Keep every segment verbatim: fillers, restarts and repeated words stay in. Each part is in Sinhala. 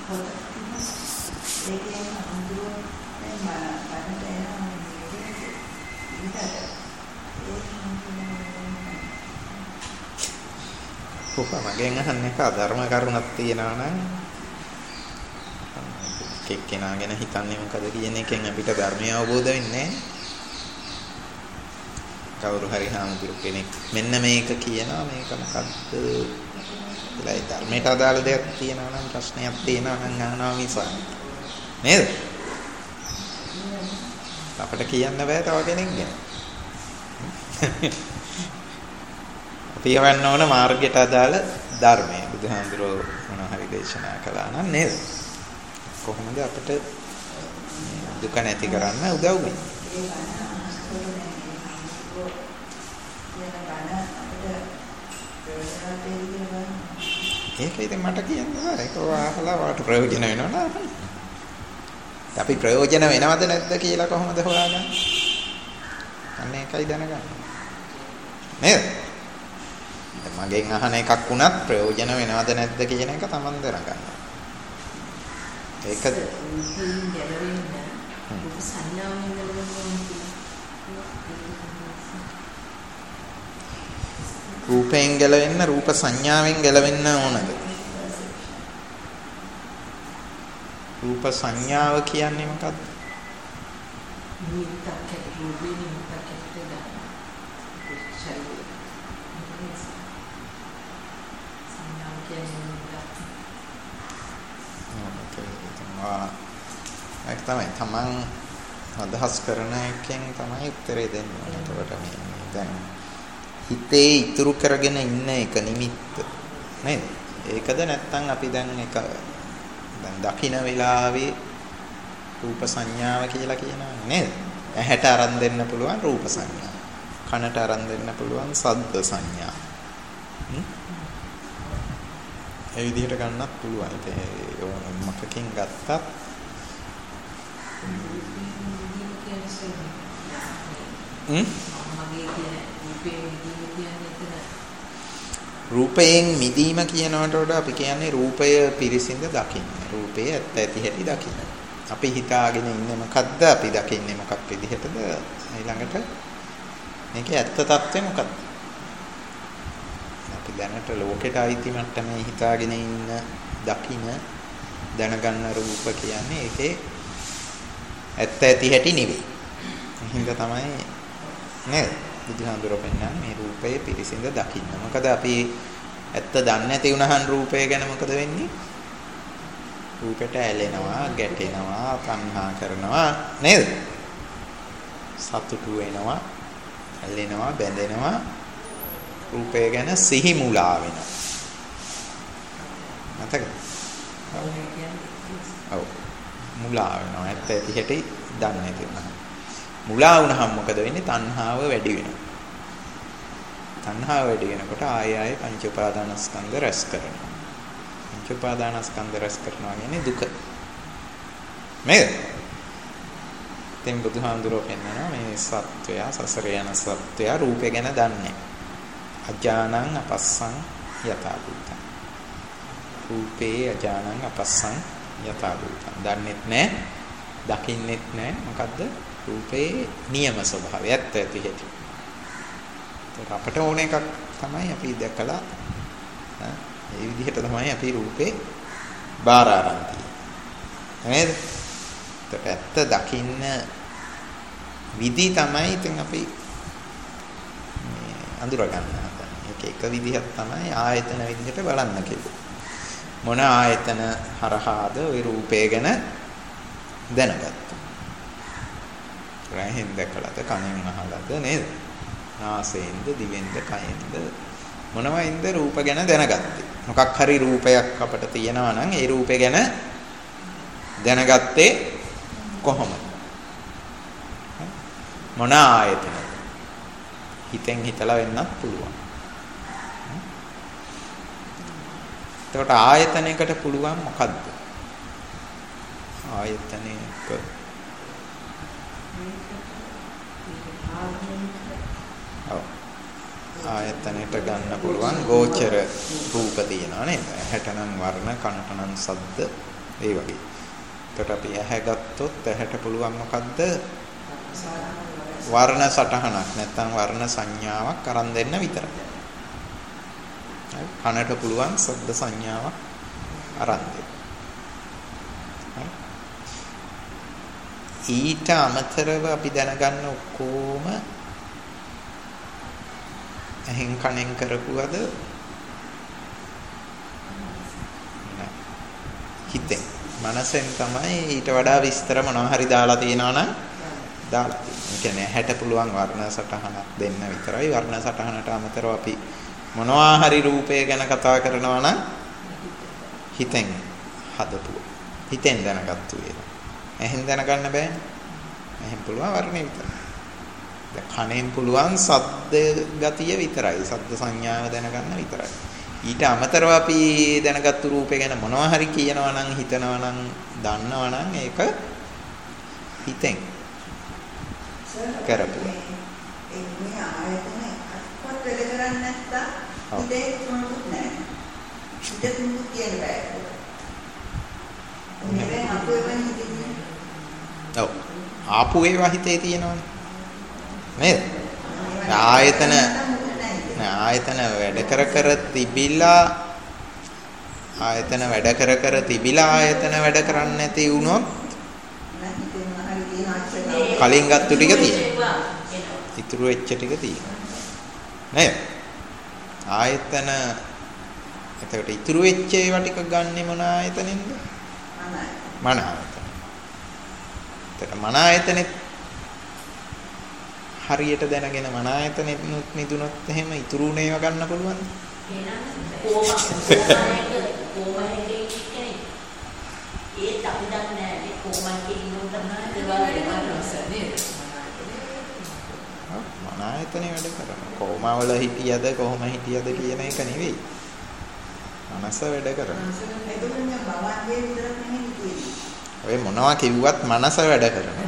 කොහොමගෙන් අහන්නේ කා ධර්ම කරුණක් තියනවා නම් කෙක්කෙනා ගැන හිතන්නේ මොකද කියන එකෙන් අපිට ධර්මය අවබෝධ වෙන්නේ කවුරු හරි හාමුදුරු කෙනෙක් මෙන්න මේක කියනවා මේක මොකද්ද කියලා ධර්මයට අදාළ දෙයක් තියෙනවා නම් ප්‍රශ්නයක් තියෙනවා නම් අහනවා මිසක් නේද අපිට කියන්න බෑ තව කෙනෙක් ගැන අපි යවන්න ඕන මාර්ගයට අදාළ ධර්මය බුදුහාමුදුරුවෝ මොනවා හරි දේශනා කළා නම් නේද කොහොමද අපිට දුක නැති කරන්න උදව් වෙන්නේ ඒක ඉතින් මට කියන්න බෑ ඒක අහලා වාට ප්‍රයෝජන වෙනව නේද අපි ප්‍රයෝජන වෙනවද නැද්ද කියලා කොහොමද හොයාගන්නේ අන්න ඒකයි දැනගන්න නේද මගෙන් අහන එකක් වුණත් ප්‍රයෝජන වෙනවද නැද්ද කියන එක තමන් දැනගන්න ඒකද රූපයෙන් ගැලවෙන්න රූප සංඥාවෙන් ගැලවෙන්න ඕනද රූප සංඥාව කියන්නේ මොකක්ද ඒක තමයි තමන් අදහස් කරන එකෙන් තමයි උත්තරේ දෙන්නේ. එතකොට මේ දැන් හිතේ ඉතුරු කරගෙන ඉන්න එක නිමිත්ත නේද? ඒකද නැත්නම් අපි දැන් එක දැන් දකින්න වෙලාවේ රූප සංඥාව කියලා කියනවා නේද? ඇහැට අරන් දෙන්න පුළුවන් රූප සංඥා. කනට අරන් දෙන්න පුළුවන් ශබ්ද සංඥා. ඒ විදිහට ගන්නත් පුළුවන්. ඒක මොකකින් ගත්තත් රූපයෙන් මිදීම කියනවට වඩා අපි කියන්නේ රූපය පිරිසිඳ දකින්න. රූපේ ඇත්ත ඇති හැටි දකින්න. අපි හිතාගෙන ඉන්නේ මොකද්ද? අපි දකින්නේ මොකක් විදිහටද? ඊළඟට මේකේ ඇත්ත తත්වය මොකක්ද? අපි දැනට ලෝකෙට ආйти මට්ටමේ හිතාගෙන ඉන්න දකින්න දැනගන්න රූප කියන්නේ ඒකේ ඇත්ත ඇති හැටි නෙවෙයි. හින්දා තමයි නේද? බුදුහාමුදුරුවෝ පෙන්නන්නේ මේ රූපයේ පිරිසිඳ දකින්න. මොකද අපි ඇත්ත දන්නේ නැති වුණහන් රූපය ගැන මොකද වෙන්නේ? රූපෙට ඇලෙනවා, ගැටෙනවා, තණ්හා කරනවා නේද? සතුටු වෙනවා, ඇලෙනවා, බැඳෙනවා. රූපය ගැන සිහි මුලා වෙනවා. මතකද? ඔව්. මුලා වෙනවා. ඇත්ත ඇති හැටි දන්නේ නැති වුණා. මුලා වුණාම මොකද වෙන්නේ? තණ්හාව වැඩි වෙනවා. තණ්හාව වැඩි වෙනකොට ආය ආය පංච උපාදානස්කන්ධ රැස් කරනවා. පංච උපාදානස්කන්ධ රැස් කරනවා කියන්නේ දුක. නේද? දැන් බුදුහාමුදුරුවෝ පෙන්නනවා මේ සත්වය සසර යන සත්වය රූපය ගැන දන්නේ. අජානං අපස්සං යථා භූතං. රූපේ අජානං අපස්සං යථා භූතං. දන්නෙත් නැහැ, දකින්නෙත් නැහැ. මොකද්ද? රූපේ නියම ස්වභාවය ඇත්ත ඇති හැටි. ඒක අපට ඕන එකක් තමයි අපි දැකලා ඒ විදිහට තමයි අපි රූපේ බාර ආරම්භ තියෙන්නේ. නේද? ඒක ඇත්ත දකින්න විදි තමයි ඉතින් අපි මේ අඳුර ගන්න හදන්නේ. ඒක එක විදිහක් තමයි ආයතන විදිහට බලන්න කිව්වේ. මොන ආයතන හරහාද ওই රූපය ගැන දැනගත්තා. රැහෙන් දැකලාද කනෙන් අහලාද නේද? නාසයෙන්ද දිවෙන්ද කයෙන්ද මොනවයින්ද රූප ගැන දැනගත්තේ? මොකක් හරි රූපයක් අපට තියෙනවා නම් ඒ රූපය ගැන දැනගත්තේ කොහොමද? මොන ආයතනද? හිතෙන් හිතලා වෙන්නත් පුළුවන්. එතකොට ආයතනයකට පුළුවන් මොකද්ද? ආයතනයක ඔව් ආයතනයට ගන්න පුළුවන් ගෝචර රූප තියෙනවා නේද? හැටනම් වර්ණ, කනටනම් ශබ්ද, ඒ වගේ. එතකොට අපි ඇහැ ගත්තොත් ඇහැට පුළුවන් මොකද්ද? වර්ණ සටහනක් නැත්නම් වර්ණ සංඥාවක් අරන් දෙන්න විතරයි. කනට පුළුවන් ශබ්ද සංඥාවක් අරන් දෙන්න. ඊට අමතරව අපි දැනගන්න ඔක්කොම එහෙන් කණෙන් කරපුවද නෑ හිතෙන් මනසෙන් තමයි ඊට වඩා විස්තර මොනවා හරි දාලා තියෙනවා නම් දාලා තියෙනවා. ඒ කියන්නේ හැට පුළුවන් වර්ණ සටහනක් දෙන්න විතරයි. වර්ණ සටහනට අමතරව අපි මොනවා හරි රූපය ගැන කතා කරනවා නම් හිතෙන් හදපු හිතෙන් දැනගත්තු ඒවා. එහෙන් දැනගන්න බෑනේ. එහෙන් පුළුවන් වර්ණේ විතරයි. දැන් කනෙන් පුළුවන් ශබ්ද ගතිය විතරයි. ශබ්ද සංඥාව දැනගන්න විතරයි. ඊට අමතරව අපි දැනගත්තු රූපේ ගැන මොනවා හරි කියනවා නම් හිතනවා නම් දන්නවා නම් ඒක හිතෙන් කරපුවා. ඒ මේ ආයතන අත්පොත් වැඩ කරන්නේ නැත්තම් ඉතේ මොනවත් නැහැ. ඉතේ මොනවත් කියන බෑ. මේ අපේ වෙන හිතේ. ඔව්. ආපු ඒවා හිතේ තියෙනවනේ. නේද? ආයතන නෑ ආයතන වැඩ කර කර තිබිලා ආයතන වැඩ කර කර තිබිලා ආයතන වැඩ කරන්නේ නැති වුණොත් කලින් ගත්තු ටික තියෙනවා. ඉතුරු වෙච්ච ටික තියෙනවා. නේද? ආයතන එතකොට ඉතුරු වෙච්ච ඒවා ටික ගන්නෙ මොන ආයතනෙන්ද? මන ආයතන. එතකොට මන ආයතනෙත් හරියට දැනගෙන මන ආයතනෙත් නිදුනොත් එහෙම ඉතුරු නේව ගන්න පුළුවන්ද? එහෙනම් කොහොම කොහොමද කියන්නේ? ඒ අපි දන්නේ නැහැ කොහොමද කියනොත් තමයි මන ආයතනේ වැඩ කරනවා. කොහොමවල හිටියද කොහොම හිටියද කියන එක නෙවෙයි. මනස වැඩ කරනවා. එතකොට බවන්නේ විතරක් නෙමෙයි කියන්නේ. ඔය මොනවා කිව්වත් මනස වැඩ කරනවා.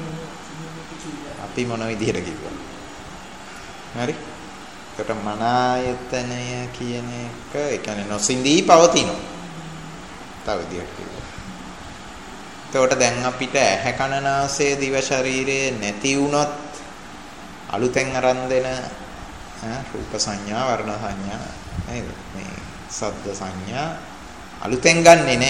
අපි මොන විදිහට කිව්වා. හරි? ඒකට මන ආයතනය කියන එක ඒ කියන්නේ නොසින්දී පවතිනවා. තව විදිහට කිව්වා. එතකොට දැන් අපිට ඇහැ කන නාසය දිව ශරීරය නැති වුණොත් අලුතෙන් අරන් දෙන රූප සංඥා වර්ණ සංඥා නේද? මේ ශබ්ද සංඥා අලුතෙන් ගන්නෙ නෑ.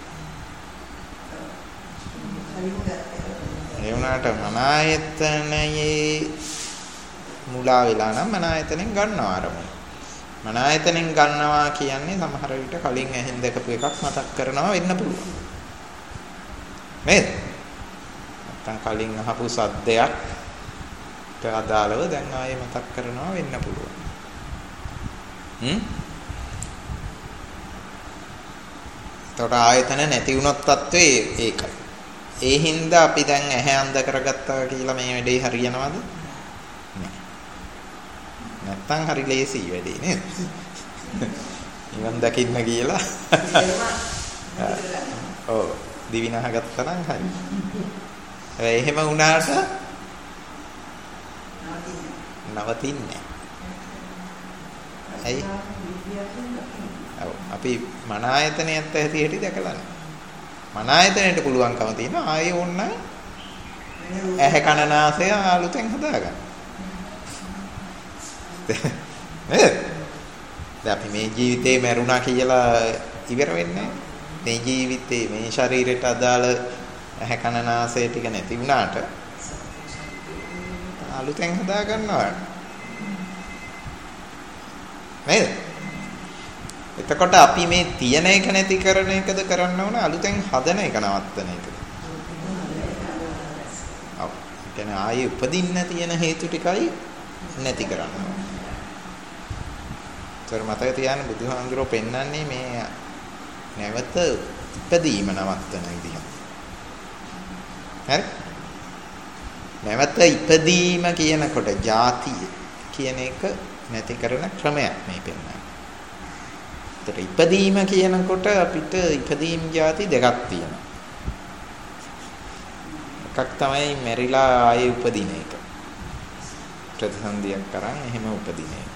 ඒ වුණාට මන ආයතනයේ මුලා වෙලා නම් මන ආයතනෙන් ගන්නවා අරමුණ. මන ආයතනෙන් ගන්නවා කියන්නේ සමහර විට කලින් ඇහෙන් දැකපු එකක් මතක් කරනවා වෙන්න පුළුවන්. නේද? නැත්නම් කලින් අහපු සද්දයක් අදාළව දැන් ආයෙ මතක් කරනවා වෙන්න පුළුවන්. හ්ම්? ඒතකොට ආයතන නැති වුණොත් තත්ත්වේ ඒකයි. ඒ හින්දා අපි දැන් ඇහැ අන්ධ කරගත්තා කියලා මේ වැඩේ හරියනවද? නෑ. නැත්තම් හරි ලේසි වැඩේ නේද? නිවන් දකින්න කියලා. ඔව් දිවිනහ ගත්තා නම් හරි. හැබැයි එහෙම වුණාට නවතින්නේ. ඇයි? ඔව් අපි මන ආයතනයත් ඇති හැටි දැකලා නැහැ. මන ආයතනයට පුළුවන්කම තියෙනවා ආයේ ඕන්න ඇහැ කන නාසය අලුතෙන් හදාගන්න. නේද? දැන් අපි මේ ජීවිතේ මැරුණා කියලා ඉවර වෙන්නේ මේ ජීවිතේ මේ ශරීරයට අදාළ ඇහැ කන නාසය ටික නැති වුණාට අලුතෙන් හදා ගන්නවා. නේද? එතකොට අපි මේ තියෙන එක නැති කරන එකද කරන්න ඕන අලුතෙන් හදන එක නවත්තන එකද? ඔව්. ඒ කියන්නේ ආයේ උපදින්න තියෙන හේතු ටිකයි නැති කරන්න ඕන. ඒතර මතක තියාගන්න බුදුහාමුදුරුවෝ පෙන්වන්නේ මේ නැවත ඉපදීම නවත්තන විදිහ. හරි? නැවත ඉපදීම කියනකොට ජාතිය කියන එක නැති කරන ක්‍රමයක් මේ පෙන්වන්නේ. ඒතර ඉපදීම කියනකොට අපිට ඉපදීම් ಜಾති දෙකක් තියෙනවා. එකක් තමයි මෙරිලා ආයේ උපදින එක. ප්‍රතිසන්දියක් කරන් එහෙම උපදින එක.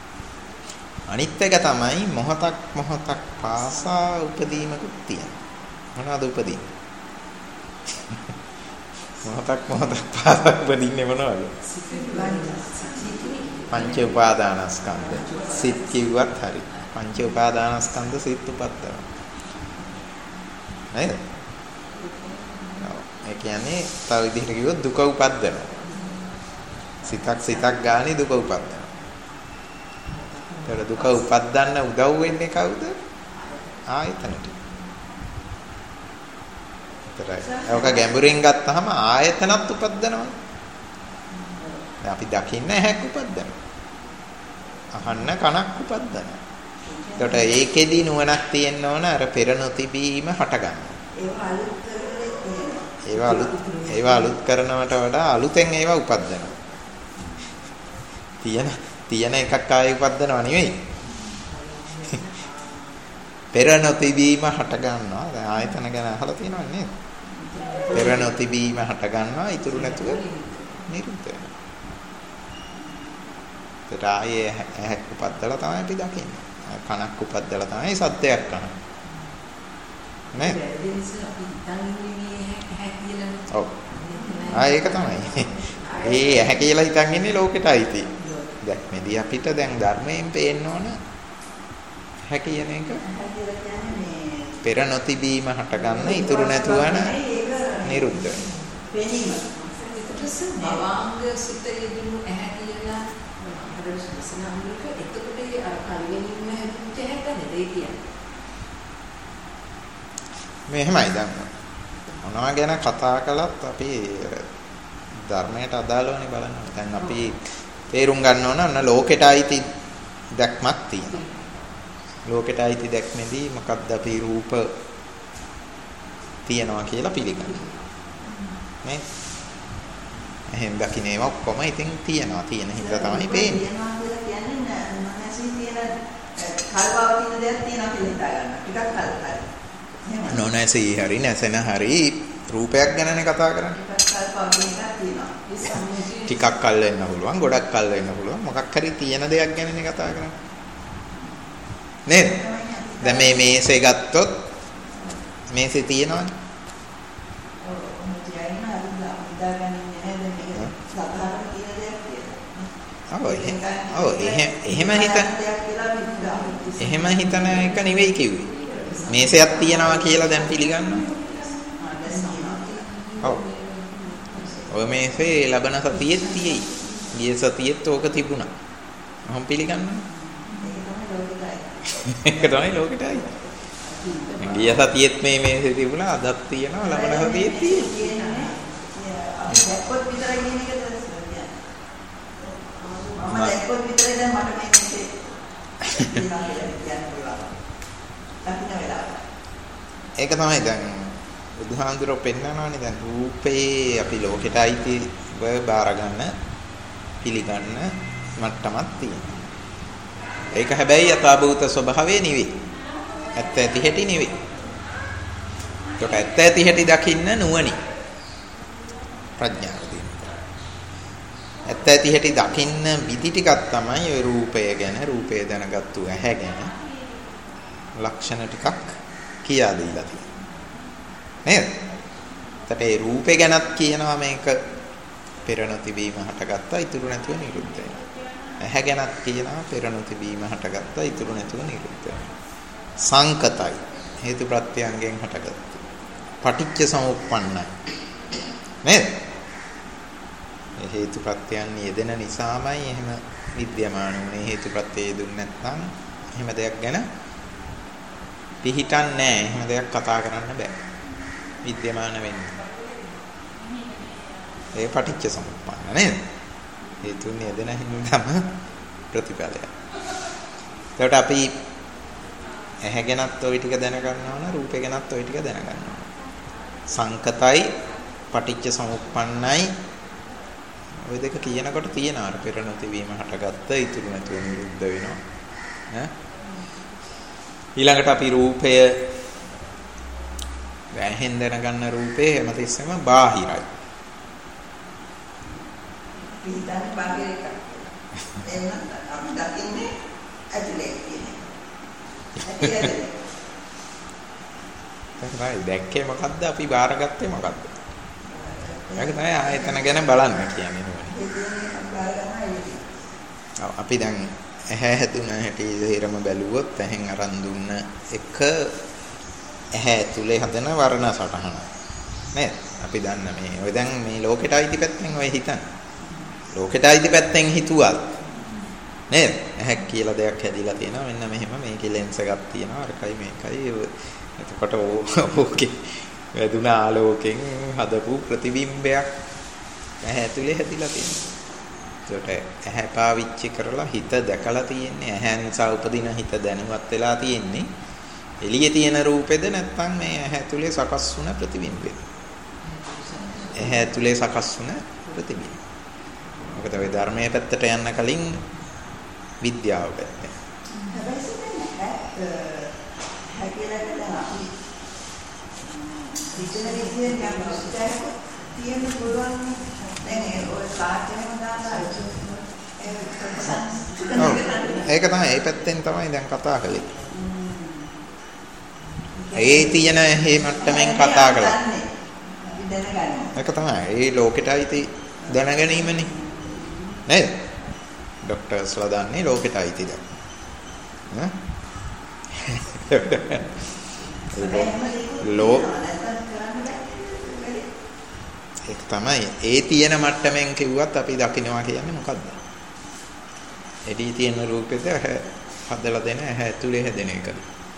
අනිත් එක තමයි මොහොතක් මොහොතක් පාසා උපදීමකුත් තියෙනවා. මොනවද උපදින්නේ? මොහොතක් මොහොතක් පාසක් උපදින්නේ මොනවද? පංච උපාදානස්කන්ධ. සිත් කිව්වත් හරි. පංච උපාදානස්කන්ධ සිත් උපද්දනවා. නේද? ඒ කියන්නේ තව විදිහට කිව්වොත් දුක උපද්දනවා. සිතක් සිතක් ගානේ දුක උපද්දනවා. ඒතර දුක උපද්දන්න උදව් වෙන්නේ කවුද? ආයතනට. ඒතරයි. ඒක ගැඹුරින් ගත්තාම ආයතනත් උපද්දනවා. දැන් අපි දකින්න ඇහැක් උපද්දනවා. අහන්න කනක් උපද්දනවා. ඒකට ඒකෙදි නුවණක් තියෙන්න ඕන අර පෙර නොතිබීම හට ගන්න. ඒවා අලුත් ඒවා අලුත් කරනවට වඩා අලුතෙන් ඒවා උපද්දනවා. තියෙන තියෙන එකක් ආයෙ උපද්දනවා නෙවෙයි. පෙර නොතිබීම හට ගන්නවා. දැන් ආයතන ගැන අහලා තියෙනව නේද? පෙර නොතිබීම හට ගන්නවා ඉතුරු නැතුව නිරුද්ධ වෙනවා. ඒත් ආයේ ඇහැක් උපද්දලා තමයි අපි දකින්නේ. කනක් උපද්දලා තමයි සත්‍යයක් කන. නේද? ඔව්. ආ ඒක තමයි. ඒ ඇහැ කියලා හිතන් ඉන්නේ ලෝකෙටයි තියෙන්නේ. දැන් මෙදී අපිට දැන් ධර්මයෙන් පේන්න ඕන ඇහැ කියන එක පෙර නොතිබීම හට ගන්න ඉතුරු නැතුව යන නිරුද්ධ වෙනවා. භවංග සිත යෙදුණු ඇහැ කියලා අර සසනාම්ලක එතකොට ඒ අර කල්වෙනින්ම හැදුච්ච ඇහැට නේද ඒ කියන්නේ. මෙහෙමයි දැන් මොනවා ගැන කතා කළත් අපි ධර්මයට අදාළවනේ බලන්න. දැන් අපි තේරුම් ගන්න ඕන අන්න ලෝකෙට අයිති දැක්මක් තියෙනවා. ලෝකෙට අයිති දැක්මේදී මොකක්ද අපි රූප තියනවා කියලා පිළිගන්නවා. නේ? එහෙන් දකින්නේ ඔක්කොම ඉතින් තියනවා. තියෙන හින්දා තමයි පේන්නේ. තියනවා කියලා කියන්නේ මනසින් තියෙන කල්පවතින දෙයක් තියනවා කියලා හිතා ගන්න. ටිකක් කල්පයි. එහෙම. නොනැසී හරි නැසෙන හරි රූපයක් ගැනනේ කතා කරන්නේ. කල්පවතින එකක් තියෙනවා. ටිකක් කල් වෙන්න පුළුවන්, ගොඩක් කල් වෙන්න පුළුවන්. මොකක් හරි තියෙන දෙයක් ගැනනේ කතා කරන්නේ. නේද? දැන් මේ මේසේ ගත්තොත් මේසේ තියෙනවනේ. ඔව් ඔව් එහෙම එහෙම හිතන එහෙම හිතන එක නෙවෙයි කිව්වේ. මේසයක් තියනවා කියලා දැන් පිළිගන්නවා. ඔව්. ඔය මේසේ ලබන සතියෙත් තියෙයි. ගිය සතියෙත් ඕක තිබුණා. මම පිළිගන්නවා. ඒක තමයි ලෝකෙටයි. ගිය සතියෙත් මේ මේසේ තිබුණා අදත් තියෙනවා ලබන සතියෙත් තියෙනවා. දැක්කොත් විතරයි කියන එක තමයි. මම දැක්කොත් විතරයි දැන් මට මේ මේසේ තියෙනවා කියලා කියන්න පුළුවන්. දකින්න වෙලාව. ඒක තමයි දැන් බුදුහාඳුරෝ පෙන්නනවානේ දැන් රූපේ අපි ලෝකෙට අයිතිව බාර ගන්න පිළිගන්න මට්ටමක් තියෙනවා. ඒක හැබැයි යථාභූත ස්වභාවය නෙවෙයි. ඇත්ත ඇති හැටි නෙවෙයි. ඒකට ඇත්ත ඇති හැටි දකින්න නුවණි. ප්‍රඥාව දිනවා. ඇත්ත ඇති හැටි දකින්න විදි ටිකක් තමයි ওই රූපය ගැන, රූපය දැනගත්තු ඇහැ ගැන ලක්ෂණ ටිකක් කියා දීලා තියෙනවා. නේද? එතකොට ඒ රූපේ ගැනත් කියනවා මේක පෙර නොතිබීම හටගත්තා ඉතුරු නැතුව නිරුද්ධ වෙනවා. ඇහැ ගැනත් කියනවා පෙර නොතිබීම හටගත්තා ඉතුරු නැතුව නිරුද්ධ වෙනවා. සංකතයි හේතු ප්‍රත්‍යයන්ගෙන් හටගත්තු. පටිච්ච සමුප්පන්නයි. නේද? මේ හේතු ප්‍රත්‍යයන් යෙදෙන නිසාමයි එහෙම විද්‍යමාන වුනේ. හේතු ප්‍රත්‍යය දුන්නේ නැත්නම් එහෙම දෙයක් ගැන පිහිටන්නේ නැහැ. එහෙම දෙයක් කතා කරන්න බෑ. විද්‍යමාන වෙන්නේ. ඒ පටිච්ච සමුප්පන්න නේද? හේතුන් යෙදෙන හින්දාම ප්‍රතිඵලය. ඒකට අපි ඇහැ ගැනත් ওই ටික දැනගන්න ඕන, රූපේ ගැනත් ওই ටික දැනගන්න ඕන. සංකතයි පටිච්ච සමුප්පන්නයි ওই දෙක කියනකොට තියෙනවා අර පෙර නොතිබීම හටගත්ත ඉතුරු නැතුව නිරුද්ධ වෙනවා. ඈ ඊළඟට අපි රූපය වැහෙන් දැනගන්න රූපේ හැමතිස්සෙම බාහිරයි. පිටාන බාහිර එක. එන්න අපි දකින්නේ ඇතුලේ කියන්නේ. තමයි දැක්කේ මොකද්ද අපි බාරගත්තේ මොකද්ද? ඒක තමයි ආයතන ගැන බලන්න කියන්නේ නේ. අපි දැන් ඇහැ හැදුන හැටි හේරම බැලුවොත් ඇහෙන් අරන් දුන්න එක ඇහැ ඇතුලේ හදන වර්ණ සටහන නේද? අපි දන්න මේ ඔය දැන් මේ ලෝකෙට අයිති පැත්තෙන් ඔය හිතන්න. ලෝකෙට අයිති පැත්තෙන් හිතුවත් නේද? ඇහැක් කියලා දෙයක් හැදිලා තියෙනවා. මෙන්න මෙහෙම මේකේ ලෙන්ස් එකක් තියෙනවා. අරකයි මේකයි. එතකොට ඕකේ වැදුන ආලෝකයෙන් හදපු ප්‍රතිබිම්බයක් ඇහැ ඇතුලේ හැදිලා තියෙනවා. ඒකට ඇහැ පාවිච්චි කරලා හිත දැකලා තියෙන්නේ. ඇහැ නිසා උපදින හිත දැනුවත් වෙලා තියෙන්නේ. එළියේ තියෙන රූපෙද නැත්නම් මේ ඇහැ ඇතුලේ සකස් වුණ ප්‍රතිබිම්බෙද? ඇහැ ඇතුලේ සකස් වුණ ප්‍රතිබිම්බ. මොකද ඔය ධර්මයේ පැත්තට යන්න කලින් විද්‍යාව පැත්තේ. ඒක තමයි ඒ පැත්තෙන් තමයි දැන් කතා කළේ. ඒ තියෙන මේ මට්ටමින් කතා කළා. ඒක තමයි ඒ ලෝකෙට අයිති දැනගැනීමනේ. නේද? ડોක්ටර්ස්ලා දන්නේ ලෝකෙට අයිති දැන්. ඈ? ලෝ ඒක තමයි ඒ තියෙන මට්ටමින් කිව්වත් අපි දකින්නවා කියන්නේ මොකද්ද? එදී තියෙන රූපෙද හදලා දෙන ඇහැ ඇතුලේ හැදෙන එකද?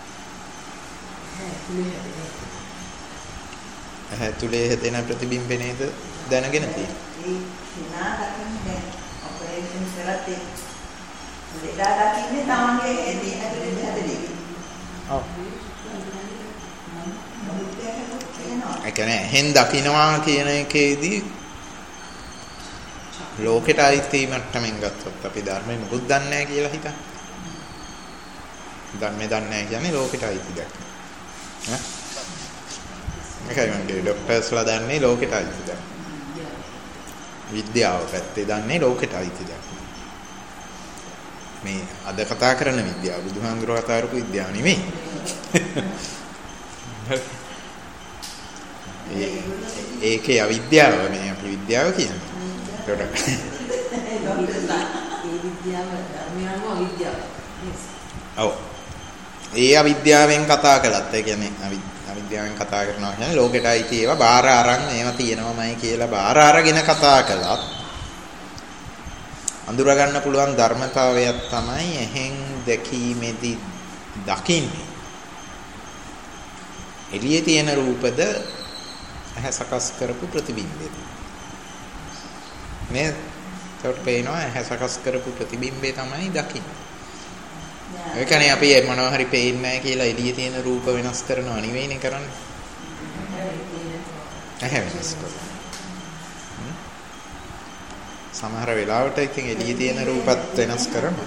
ඇහැ ඇතුලේ හැදෙන ප්‍රතිබිම්බේ නේද දැනගෙන තියෙන්නේ. ඔව්. ඒ කියන්නේ හෙන් දකින්නවා කියන එකේදී ලෝකෙට අයිති මට්ටමින් ගත්තොත් අපි ධර්මයේ මොකුත් දන්නේ නැහැ කියලා හිතන්න. ධර්මයේ දන්නේ නැහැ කියන්නේ ලෝකෙට අයිති දෙයක්. ඈ? මේකයි මම කියේ ડોක්ටර්ස්ලා දන්නේ ලෝකෙට අයිති දෙයක්. විද්‍යාව පැත්තේ දන්නේ ලෝකෙට අයිති දෙයක්. මේ අද කතා කරන විද්‍යාව බුදුහාමුදුරුවෝ කතා කරපු විද්‍යාව නෙමෙයි. ඒ ඒකේ අවිද්‍යාව මේ අපි විද්‍යාව කියන්නේ. ඒකට ඒ විද්‍යාව ධර්මයන්ව අවිද්‍යාව. ඔව්. ඒ අවිද්‍යාවෙන් කතා කළත් ඒ කියන්නේ අවිද්‍යාවෙන් කතා කරනවා කියන්නේ ලෝකෙට අයිති ඒවා බාහිර අරන් ඒවා තියෙනවමයි කියලා බාහිර අරගෙන කතා කළත් අඳුර ගන්න පුළුවන් ධර්මතාවයක් තමයි එහෙන් දැකීමේදී දකින්නේ. එළියේ තියෙන රූපද ඇහැ සකස් කරපු ප්‍රතිබිම්බෙද? මේ තොට පේනවා ඇහැ සකස් කරපු ප්‍රතිබිම්බේ තමයි දකින්නේ. ඒ කියන්නේ අපි මොනවා හරි පේන්නේ නැහැ කියලා එළියේ තියෙන රූප වෙනස් කරනවා නෙවෙයිනේ කරන්නේ. ඇහැ වෙනස් කරනවා. සමහර වෙලාවට ඉතින් එළියේ තියෙන රූපත් වෙනස් කරනවා.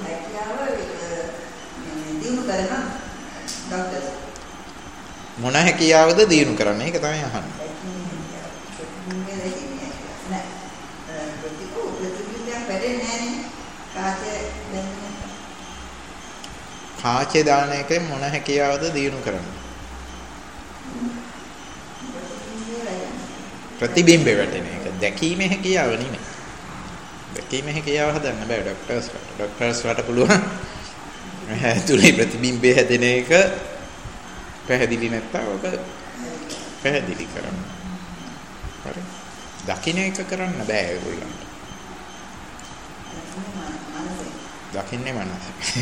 මොන හැකියාවද දිනු කරන්නේ? ඒක තමයි අහන්නේ. කාචේ දාන එකෙන් මොන හැකියාවද දිනු කරන්නේ? ප්‍රතිබිම්බේ වැටෙන එක. දැකීමේ හැකියාව නෙමෙයි. දැකීමේ හැකියාව හදන්න බෑ ડોක්ටර්ස්ලාට. ડોක්ටර්ස්ලාට පුළුවන් ඇතුලේ ප්‍රතිබිම්බේ හැදෙන එක පැහැදිලි නැත්තම් ඔක පැහැදිලි කරන්න. හරි. දකින්න එක කරන්න බෑ ඒගොල්ලන්ට. දකින්නේ මනස.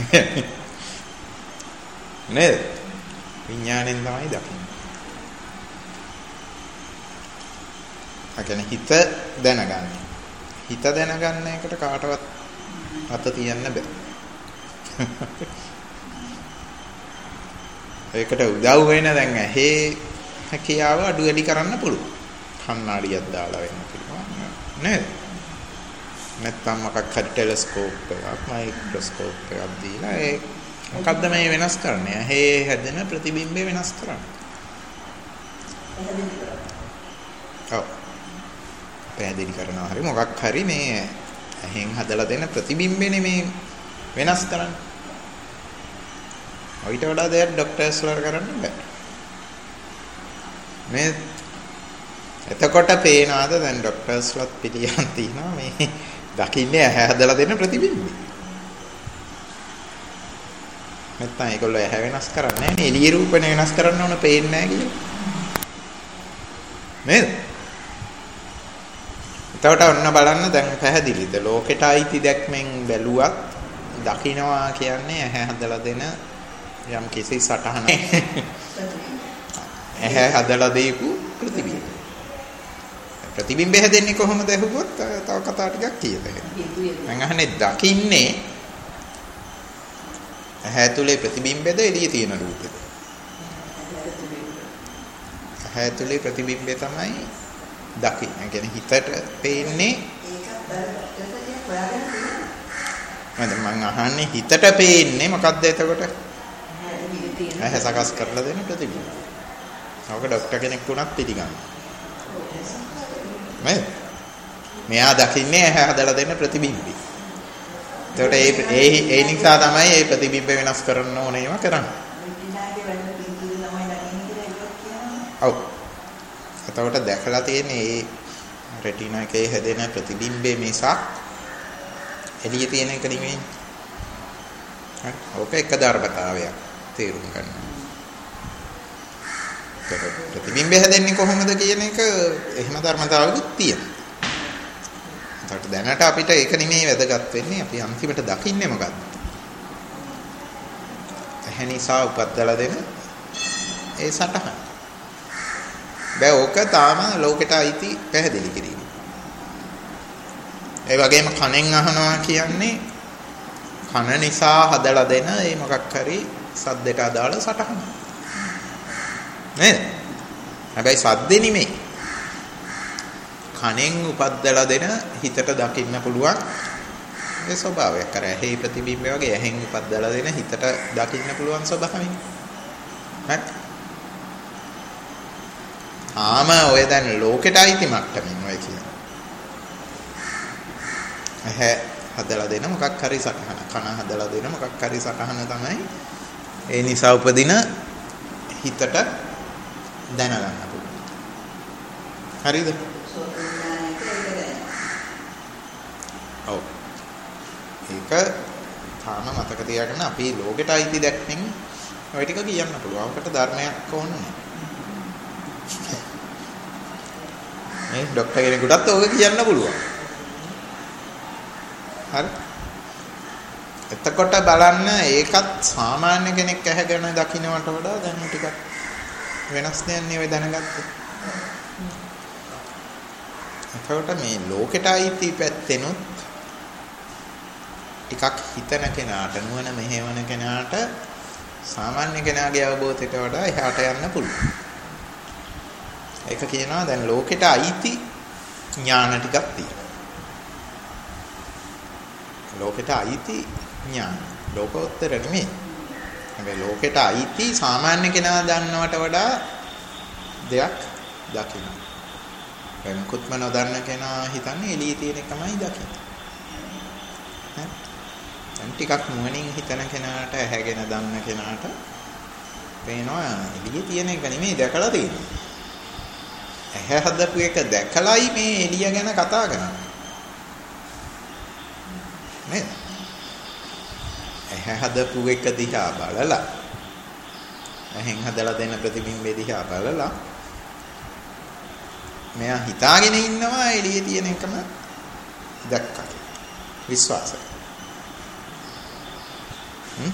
නේද? විඥාණයෙන් තමයි දකින්නේ. ඒ කියන්නේ හිත දැනගන්නේ. හිත දැනගන්න එකට කාටවත් අත තියන්න බෑ. ඒකට උදව් වෙන දැන් ඇහි හැකියාව අඩු වැඩි කරන්න පුළුවන්. කණ්ණාඩියක් දාලා වෙන්න පුළුවන්. නේද? නැත්නම් මොකක් හරි ටෙලස්කෝප් එකක් මයික්‍රොස්කෝප් එකක් දීලා ඒ මොකද්ද මේ වෙනස් කරන්නේ? ඇහි හැදෙන ප්‍රතිබිම්බේ වෙනස් කරන්නේ. ඔව්. පැහැදිලි කරනවා හරි මොකක් හරි මේ ඇහෙන් හදලා දෙන ප්‍රතිබිම්බේනේ මේ වෙනස් කරන්නේ. ඔයිට වඩා දෙයක් ડોක්ටර්ස්ලා කරන්න බෑ. මේ එතකොට පේනවාද දැන් ડોක්ටර්ස්ලත් පිළියම් තියනවා මේ දකින්නේ ඇහැ හදලා දෙන ප්‍රතිබිම්බය. නැත්තම් ඒගොල්ලෝ ඇහැ වෙනස් කරන්නේ නැහැ නේ එළිය රූපනේ වෙනස් කරන්න ඕන පේන්නේ නැහැ කියලා. නේද? එතකොට ඔන්න බලන්න දැන් පැහැදිලිද ලෝකෙට අයිති දැක්මෙන් බැලුවත් දකින්නවා කියන්නේ ඇහැ හදලා දෙන යම් කිසි සටහනක්. ඇහැ හදලා දීපු ප්‍රතිබිම්බය. ප්‍රතිබිම්බය හැදෙන්නේ කොහොමද ඇහුවොත් තව කතා ටිකක් කියතේ. මම අහන්නේ දකින්නේ ඇහැ තුලේ ප්‍රතිබිම්බයද එළියේ තියෙන රූපෙද? ඇහැ තුලේ ප්‍රතිබිම්බය තමයි දකින්නේ. ඒ කියන්නේ හිතට පේන්නේ ඒකත් මම අහන්නේ හිතට පේන්නේ මොකක්ද එතකොට? ඇහැ සකස් කරලා දෙන ප්‍රතිබිම්බය. ඔක ડોක්ටර් කෙනෙක් වුණත් පිළිගන්නවා. නේද? මෙයා දකින්නේ ඇහැ හදලා දෙන ප්‍රතිබිම්බය. එතකොට ඒ ඒ ඒ නිසා තමයි මේ ප්‍රතිබිම්බ වෙනස් කරන්න ඕනේම කරන්නේ. ඔව්. එතකොට දැකලා තියෙන්නේ මේ රෙටිනා එකේ හැදෙන ප්‍රතිබිම්බේ මිසක් එළියේ තියෙන එක නෙමෙයි. හරි. ඕක එක ධර්මතාවයක් තේරුම් ගන්න. ප්‍රතිබිම්බය හැදෙන්නේ කොහොමද කියන එක එහෙම ධර්මතාවකුත් තියෙනවා. ඒකට දැනට අපිට ඒක නෙමෙයි වැදගත් වෙන්නේ අපි අන්තිමට දකින්නේ මොකද්ද? ඇහැ නිසා උපද්දලා දෙන ඒ සටහන. බෑ ඕක තාම ලෝකෙට අයිති පැහැදිලි කිරීම. ඒ වගේම කනෙන් අහනවා කියන්නේ කන නිසා හදලා දෙන ඒ මොකක් හරි සද්දට අදාළ සටහන. නේද? හැබැයි සද්දේ නෙමෙයි. කනෙන් උපද්දලා දෙන හිතට දකින්න පුළුවන් ඒ ස්වභාවයක්. අර ඇහි ප්‍රතිබිම්බය වගේ ඇහෙන් උපද්දලා දෙන හිතට දකින්න පුළුවන් ස්වභාවය. හරි. ආම ඔය දැන් ලෝකෙට අයිති මට්ටමින් ඔය කියන්නේ. ඇහැ හදලා දෙන මොකක් හරි සටහන. කන හදලා දෙන මොකක් හරි සටහන තමයි ඒ නිසා උපදින හිතට දැනගන්න පුළුවන්. හරිද? ඔව්. ඒක තාම මතක තියාගන්න අපි ලෝකෙට අයිති දැක්මින් ඔය ටික කියන්න පුළුවන්. අපකට ධර්මයක් ඕනේ නැහැ. මේ ડોක්ටර් කෙනෙකුටත් ඕක කියන්න පුළුවන්. හරි. එතකොට බලන්න ඒකත් සාමාන්‍ය කෙනෙක් ඇහැගෙන දකින්නට වඩා දැන් ටිකක් වෙනස් දෙන්නේ ඔය දැනගත්තේ. එතකොට මේ ලෝකෙට අයිති පැත්තෙනුත් ටිකක් හිතන කෙනාට නුවණ මෙහෙවන කෙනාට සාමාන්‍ය කෙනාගේ අවබෝධයට වඩා එහාට යන්න පුළුවන්. ඒක කියනවා දැන් ලෝකෙට අයිති ඥාන ටිකක් තියෙනවා. ලෝකෙට අයිති ඥාන. ලෝකෝත්තර නෙමෙයි. හැබැයි ලෝකෙට අයිති සාමාන්‍ය කෙනා දන්නවට වඩා දෙයක් දකින්න. වෙන කුත්ම නොදන්න කෙනා හිතන්නේ එළියේ තියෙන එකමයි දකින්නේ. හරි. දැන් ටිකක් නුවණින් හිතන කෙනාට ඇහැගෙන දන්න කෙනාට පේනවා එළියේ තියෙන එක නෙමෙයි දැකලා තියෙන්නේ. ඇහැ හදපු එක දැකලායි මේ එළිය ගැන කතා කරන්නේ. නේද? ඇහැ හදපු එක දිහා බලලා ඇහෙන් හදලා දෙන ප්‍රතිබිම්බය දිහා බලලා මෙයා හිතාගෙන ඉන්නවා එළියේ තියෙන එකම දැක්කා විශ්වාසය. හ්ම්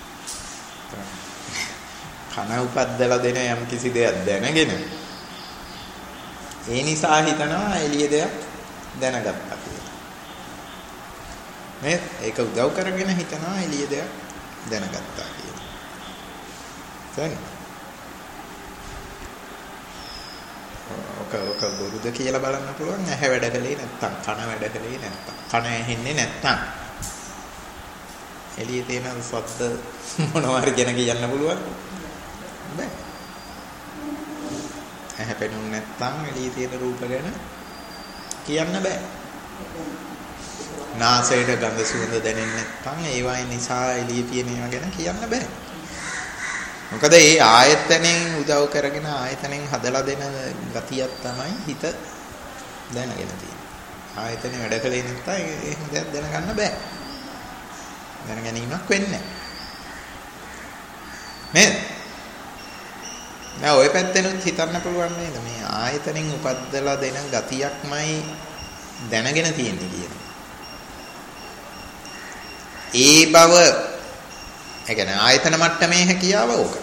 කන උපද්දලා දෙන යම් කිසි දෙයක් දැනගෙන ඒ නිසා හිතනවා එළියේ දෙයක් දැනගත්තා කියලා. මේ ඒක උදව් කරගෙන හිතනවා එළියේ දෙයක් දැනගත්තා කියලා. දැන් ඔක ඔක බොරුද කියලා බලන්න පුළුවන්. ඇහැ වැඩ කළේ නැත්තම් කන වැඩ කළේ නැත්තම් කන ඇහෙන්නේ නැත්තම් එළියේ තියෙන සද්ද මොනවා හරි ගැන කියන්න පුළුවන් බෑ. ඇහැ පෙනුනේ නැත්තම් එළියේ තියෙන රූප ගැන කියන්න බෑ. නාසයට ගඳ සුවඳ දැනෙන්නේ නැත්තම් ඒවයි නිසා එළියේ තියෙන ඒවා ගැන කියන්න බෑ. මොකද මේ ආයතනෙන් උදව් කරගෙන ආයතනෙන් හදලා දෙන ගතියක් තමයි හිත දැනගෙන තියෙන්නේ. ආයතනේ වැඩ කලේ නැත්නම් එහෙම දෙයක් දැනගන්න බෑ. දැන ගැනීමක් වෙන්නේ නැහැ. නේද? දැන් ওই පැත්තෙනුත් හිතන්න පුළුවන් නේද මේ ආයතනෙන් උපද්දලා දෙන ගතියක්මයි දැනගෙන තියෙන්නේ කියන. ඒ බව ඒ කියන්නේ ආයතන මට්ටමේ හැකියාව ඕක.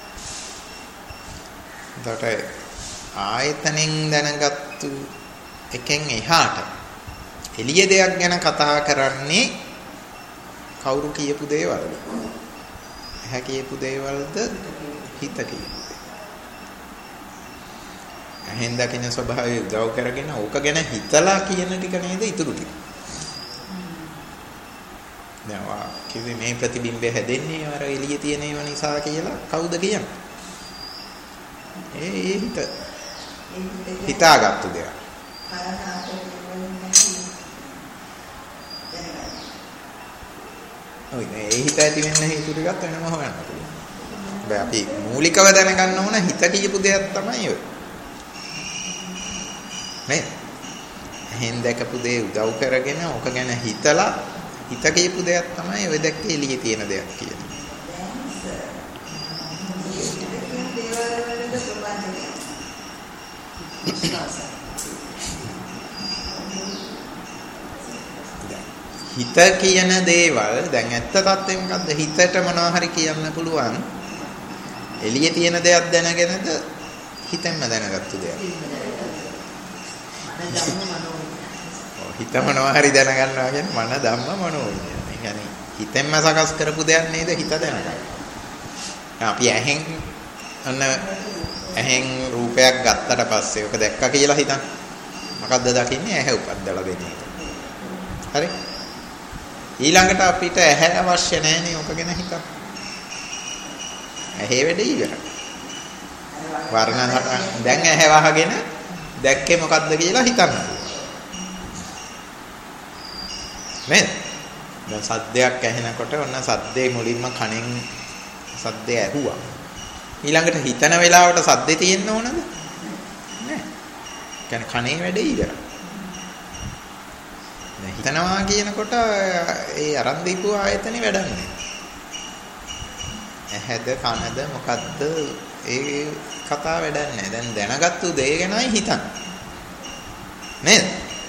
එතකොට ආයතනෙන් දැනගත්තු එකෙන් එහාට එළිය දෙයක් ගැන කතා කරන්නේ කවුරු කියපු දේවල්ද? ඇහැ කියපු දේවල්ද? හිත කියපු? ඇහෙන් දකින්න ස්වභාවය උදව් කරගෙන ඕක ගැන හිතලා කියන ටික නේද ඉතුරු ටික. දැන් වා කිව්වේ මේ ප්‍රතිබිම්බය හැදෙන්නේ අර එළිය තියෙන ඒවා නිසා කියලා කවුද කියන්නේ? ඒ ඒ හිත හිතාගත්තු දෙයක්. ඔය ඒ හිත ඇති වෙන්න හේතු ටිකත් වෙනම හොයන්න පුළුවන්. හැබැයි අපි මූලිකව දැනගන්න ඕන හිත කියපු දෙයක් තමයි ඔය. නේ? එහෙන් දැකපු දේ උදව් කරගෙන ඕක ගැන හිතලා හිත කියපු දෙයක් තමයි ඔය දැක්කේ එළියේ තියෙන දෙයක් කියන්නේ. හිත කියන දේවල් දැන් ඇත්ත තත්ත්වය මොකද්ද? හිතට මොනවා හරි කියන්න පුළුවන්. එළියේ තියෙන දෙයක් දැනගෙනද හිතෙන්ම දැනගත්තු දෙයක්. හිත මොනවා හරි දැනගන්නවා කියන්නේ මන ධම්ම මනෝවිඤ්ඤාණය. ඒ කියන්නේ හිතෙන්ම සකස් කරපු දෙයක් නේද හිත දැනගන්නේ. අපි ඇහෙන් අන්න ඇහෙන් රූපයක් ගත්තට පස්සේ ඔක දැක්කා කියලා හිතන්න. මොකද්ද දකින්නේ? ඇහැ උපද්දලා දෙන එක. හරි? ඊළඟට අපිට ඇහැ අවශ්‍ය නැහැනේ ඔක ගැන හිතන්න. ඇහි වැඩ ඉවරයි. වර්ණ දැන් ඇහැ වහගෙන දැක්කේ මොකද්ද කියලා හිතන්න. නේද? දැන් සද්දයක් ඇහෙනකොට ඔන්න සද්දේ මුලින්ම කණෙන් සද්දේ ඇහුවා. ඊළඟට හිතන වෙලාවට සද්දේ තියෙන්න ඕනද? නෑ. කියන්නේ කණේ වැඩේ ඉවරයි. දැන් හිතනවා කියනකොට ඒ අරන් දීපු ආයතනේ වැඩන්නේ. ඇහැද කනද මොකද්ද ඒ කතා වැඩන්නේ. දැන් දැනගත්තු දේ ගැනයි හිතන්නේ. නේද?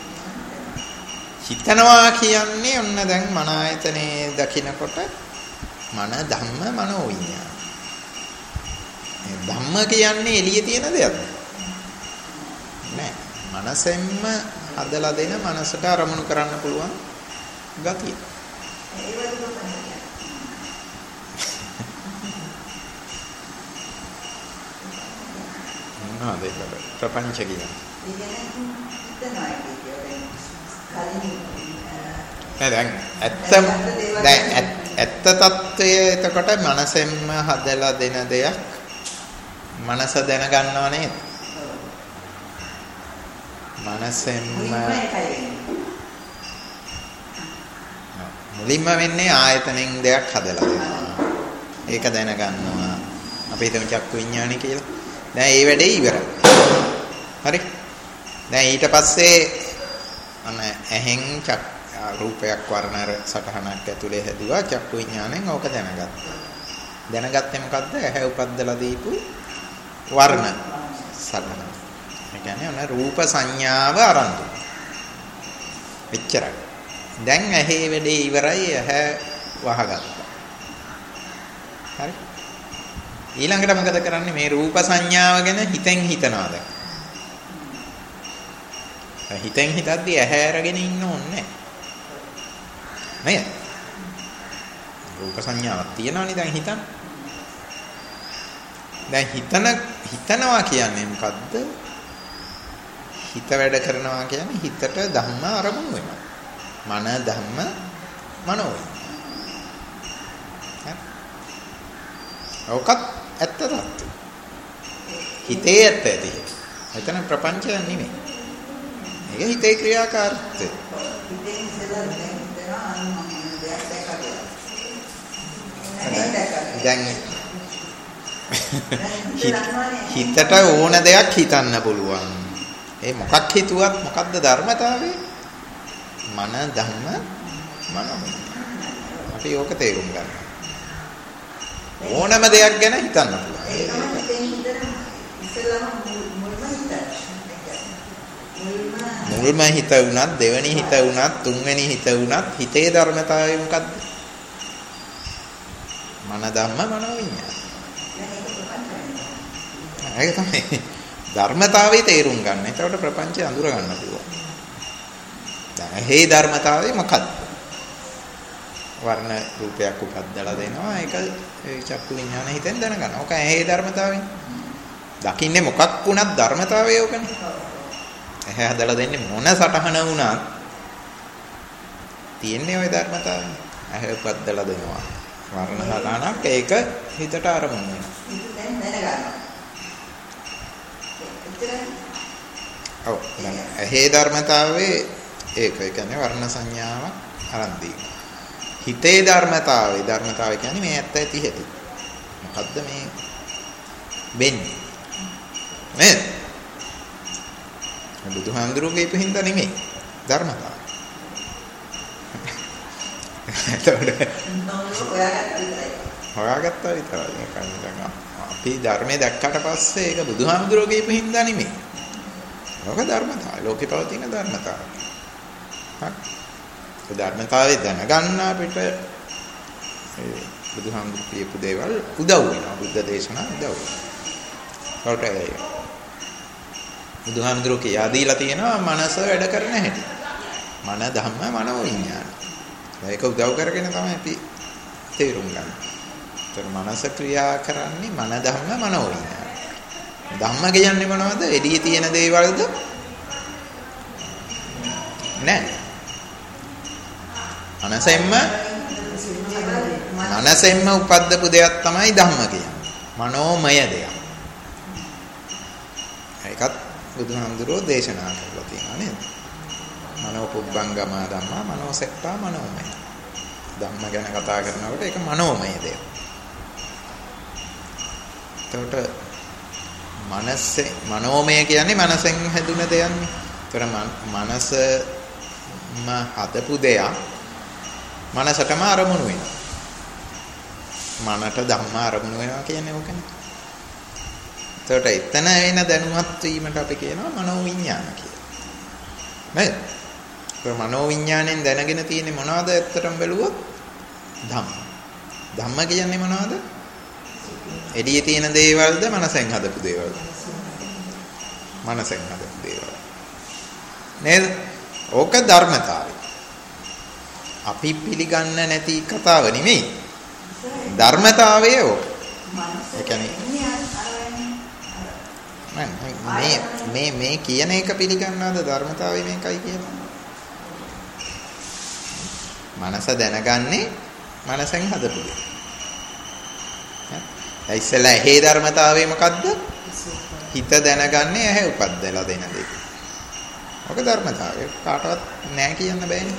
හිතනවා කියන්නේ ඔන්න දැන් මන ආයතනේ දකින්නකොට මන ධම්ම මනෝ විඤ්ඤාණ. මේ ධම්ම කියන්නේ එළියේ තියෙන දෙයක්ද? නෑ. මනසෙන්ම හදලා දෙන මනසට අරමුණු කරන්න පුළුවන් ගතිය. මොනවාද ඒක? ප්‍රපංච කියන්නේ. දැන් ඇත්තම දැන් ඇත්ත తত্ত্বය එතකොට මනසෙන්ම හදලා දෙන දෙයක් මනස දැනගන්නව නේද? මනසෙන්ම මුලින්ම වෙන්නේ ආයතනෙන් දෙයක් හදලා දෙනවා. ඒක දැනගන්නවා. අපි හිතමු චක්කු විඤ්ඤාණය කියලා. දැන් ඒ වැඩේ ඉවරයි. හරි? දැන් ඊට පස්සේ අන ඇහෙන් චක් රූපයක් වර්ණ සටහනක් ඇතුලේ හැදුවා චක්කු විඤ්ඤාණයෙන් ඕක දැනගත්තා. දැනගත්තේ මොකද්ද? ඇහැ උපද්දලා දීපු වර්ණ සටහන. ඒ කියන්නේ අන රූප සංඥාව අරන් දුන්නා. එච්චරයි. දැන් ඇහි වැඩේ ඉවරයි ඇහැ වහගත්තා. හරි? ඊළඟට මොකද කරන්නේ? මේ රූප සංඥාව ගැන හිතෙන් හිතනවාද? හිතෙන් හිතද්දී ඇහැ අරගෙන ඉන්න ඕනේ නෑ. රූප සංඥාවක් තියෙනවනේ දැන් හිතන්න. දැන් හිතන හිතනවා කියන්නේ මොකද්ද? හිත වැඩ කරනවා කියන්නේ හිතට ධම්ම අරමුණු වෙනවා. මන ධම්ම මනෝ. ඔකත් ඇත්ත තත්ත්වය. හිතේ ඇත්ත ඇති. එතන ප්‍රපංචයක් නෙමෙයි. ඒක හිතේ ක්‍රියාකාරීත්වය. හිතේ ඉස්සෙල්ලා දැන් හිතනවා අනුමම දෙයක් දැකලා. දැන් හිතට ඕන දෙයක් හිතන්න පුළුවන්. ඒ මොකක් හිතුවත් මොකද්ද ධර්මතාවය? මන ධම්ම මනෝ. අපි ඕක තේරුම් ගන්න. ඕනම දෙයක් ගැන හිතන්න පුළුවන්. මුල්ම හිත වුණත්, දෙවෙනි හිත වුණත්, තුන්වෙනි හිත වුණත් හිතේ ධර්මතාවය මොකද්ද? මන ධම්ම මනෝ විඤ්ඤාණ. ඒක තමයි ධර්මතාවයේ තේරුම් ගන්න. එතකොට ප්‍රපංචය අඳුර ගන්න පුළුවන්. දැන් හේ ධර්මතාවය මොකක්ද? වර්ණ රූපයක් උපද්දලා දෙනවා. ඒක ඒ චක්කු විඤ්ඤාණ හිතෙන් දැනගන්න. ඕක හේ ධර්මතාවය. දකින්නේ මොකක් වුණත් ධර්මතාවය ඕකනේ. ඇහැ හදලා දෙන්නේ මොන සටහන වුණත් තියෙන්නේ ওই ධර්මතාවය. ඇහැ උපද්දලා දෙනවා. වර්ණ හදානක් ඒක හිතට අරමුණු වෙනවා. දැන් දැනගන්න. ඔව් දැන් ඇහි ධර්මතාවයේ ඒක ඒ කියන්නේ වර්ණ සංඥාවක් අරන් දීම. හිතේ ධර්මතාවයේ ධර්මතාවය කියන්නේ මේ ඇත්ත ඇති හැටි. මොකද්ද මේ වෙන්නේ? නේද? බුදුහාමුදුරුවෝ කියපු හින්දා නෙමෙයි ධර්මතාවය. හොයාගත්තා විතරයි. අපි ධර්මයේ දැක්කට පස්සේ ඒක බුදුහාමුදුරුවෝ කියපු හින්දා නෙමෙයි. ඒක ධර්මතාවය. ලෝකේ පවතින ධර්මතාවය. හරි. ඒ ධර්මතාවය දැනගන්න අපිට ඒ බුදුහාමුදුරුවෝ කියපු දේවල් උදව් වෙනවා. බුද්ධ දේශනා උදව් වෙනවා. බුදුහාමුදුරුවෝ කියා දීලා තියෙනවා මනස වැඩ කරන හැටි. මන ධම්ම මනෝ විඤ්ඤාණ. ඒක උදව් කරගෙන තමයි අපි තේරුම් ගන්න. ඒතර මනස ක්‍රියා කරන්නේ මන ධම්ම මනෝ විඤ්ඤාණ. ධම්ම කියන්නේ මොනවද? එළියේ තියෙන දේවල්ද? නෑ. මනසෙන්ම මනසෙන්ම උපද්දපු දෙයක් තමයි ධම්ම කියන්නේ. මනෝමය දෙයක්. ඒකත් බුදුහාමුදුරුවෝ දේශනා කරලා තියෙනවා නේද? මනෝ පුබ්බංගම ධම්මා මනෝසෙට්ටා මනෝමය. ධම්ම ගැන කතා කරනකොට ඒක මනෝමය දෙයක්. එතකොට මනසේ මනෝමය කියන්නේ මනසෙන් හැදුන දෙයක්නේ. ඒතර මනසම හදපු දෙයක් මනසටම අරමුණු වෙනවා. මනට ධම්ම අරමුණු වෙනවා කියන්නේ ඕකනේ. එතකොට එතන වෙන දැනුවත් වීමට අපි කියනවා මනෝ විඤ්ඤාණ කියලා. නේද? ඒ මනෝ විඤ්ඤාණයෙන් දැනගෙන තියෙන්නේ මොනවද? ඇත්තටම බැලුවොත් ධම්ම. ධම්ම කියන්නේ මොනවද? එළියේ තියෙන දේවල්ද මනසෙන් හදපු දේවල්ද? මනසෙන් හදපු දේවල්. නේද? ඕක ධර්මතාවය. අපි පිළිගන්න නැති කතාව නෙමෙයි. ධර්මතාවය ඕක. ඒ කියන්නේ මේ මේ මේ කියන එක පිළිගන්නවද ධර්මතාවය මේකයි කියලා? මනස දැනගන්නේ මනසෙන් හදපු දේ. ඒ ඉස්සෙල්ලා ඇහි ධර්මතාවය මොකද්ද? හිත දැනගන්නේ ඇහැ උපද්දලා දෙන දේ. ඔක ධර්මතාවය. කාටවත් නෑ කියන්න බෑනේ.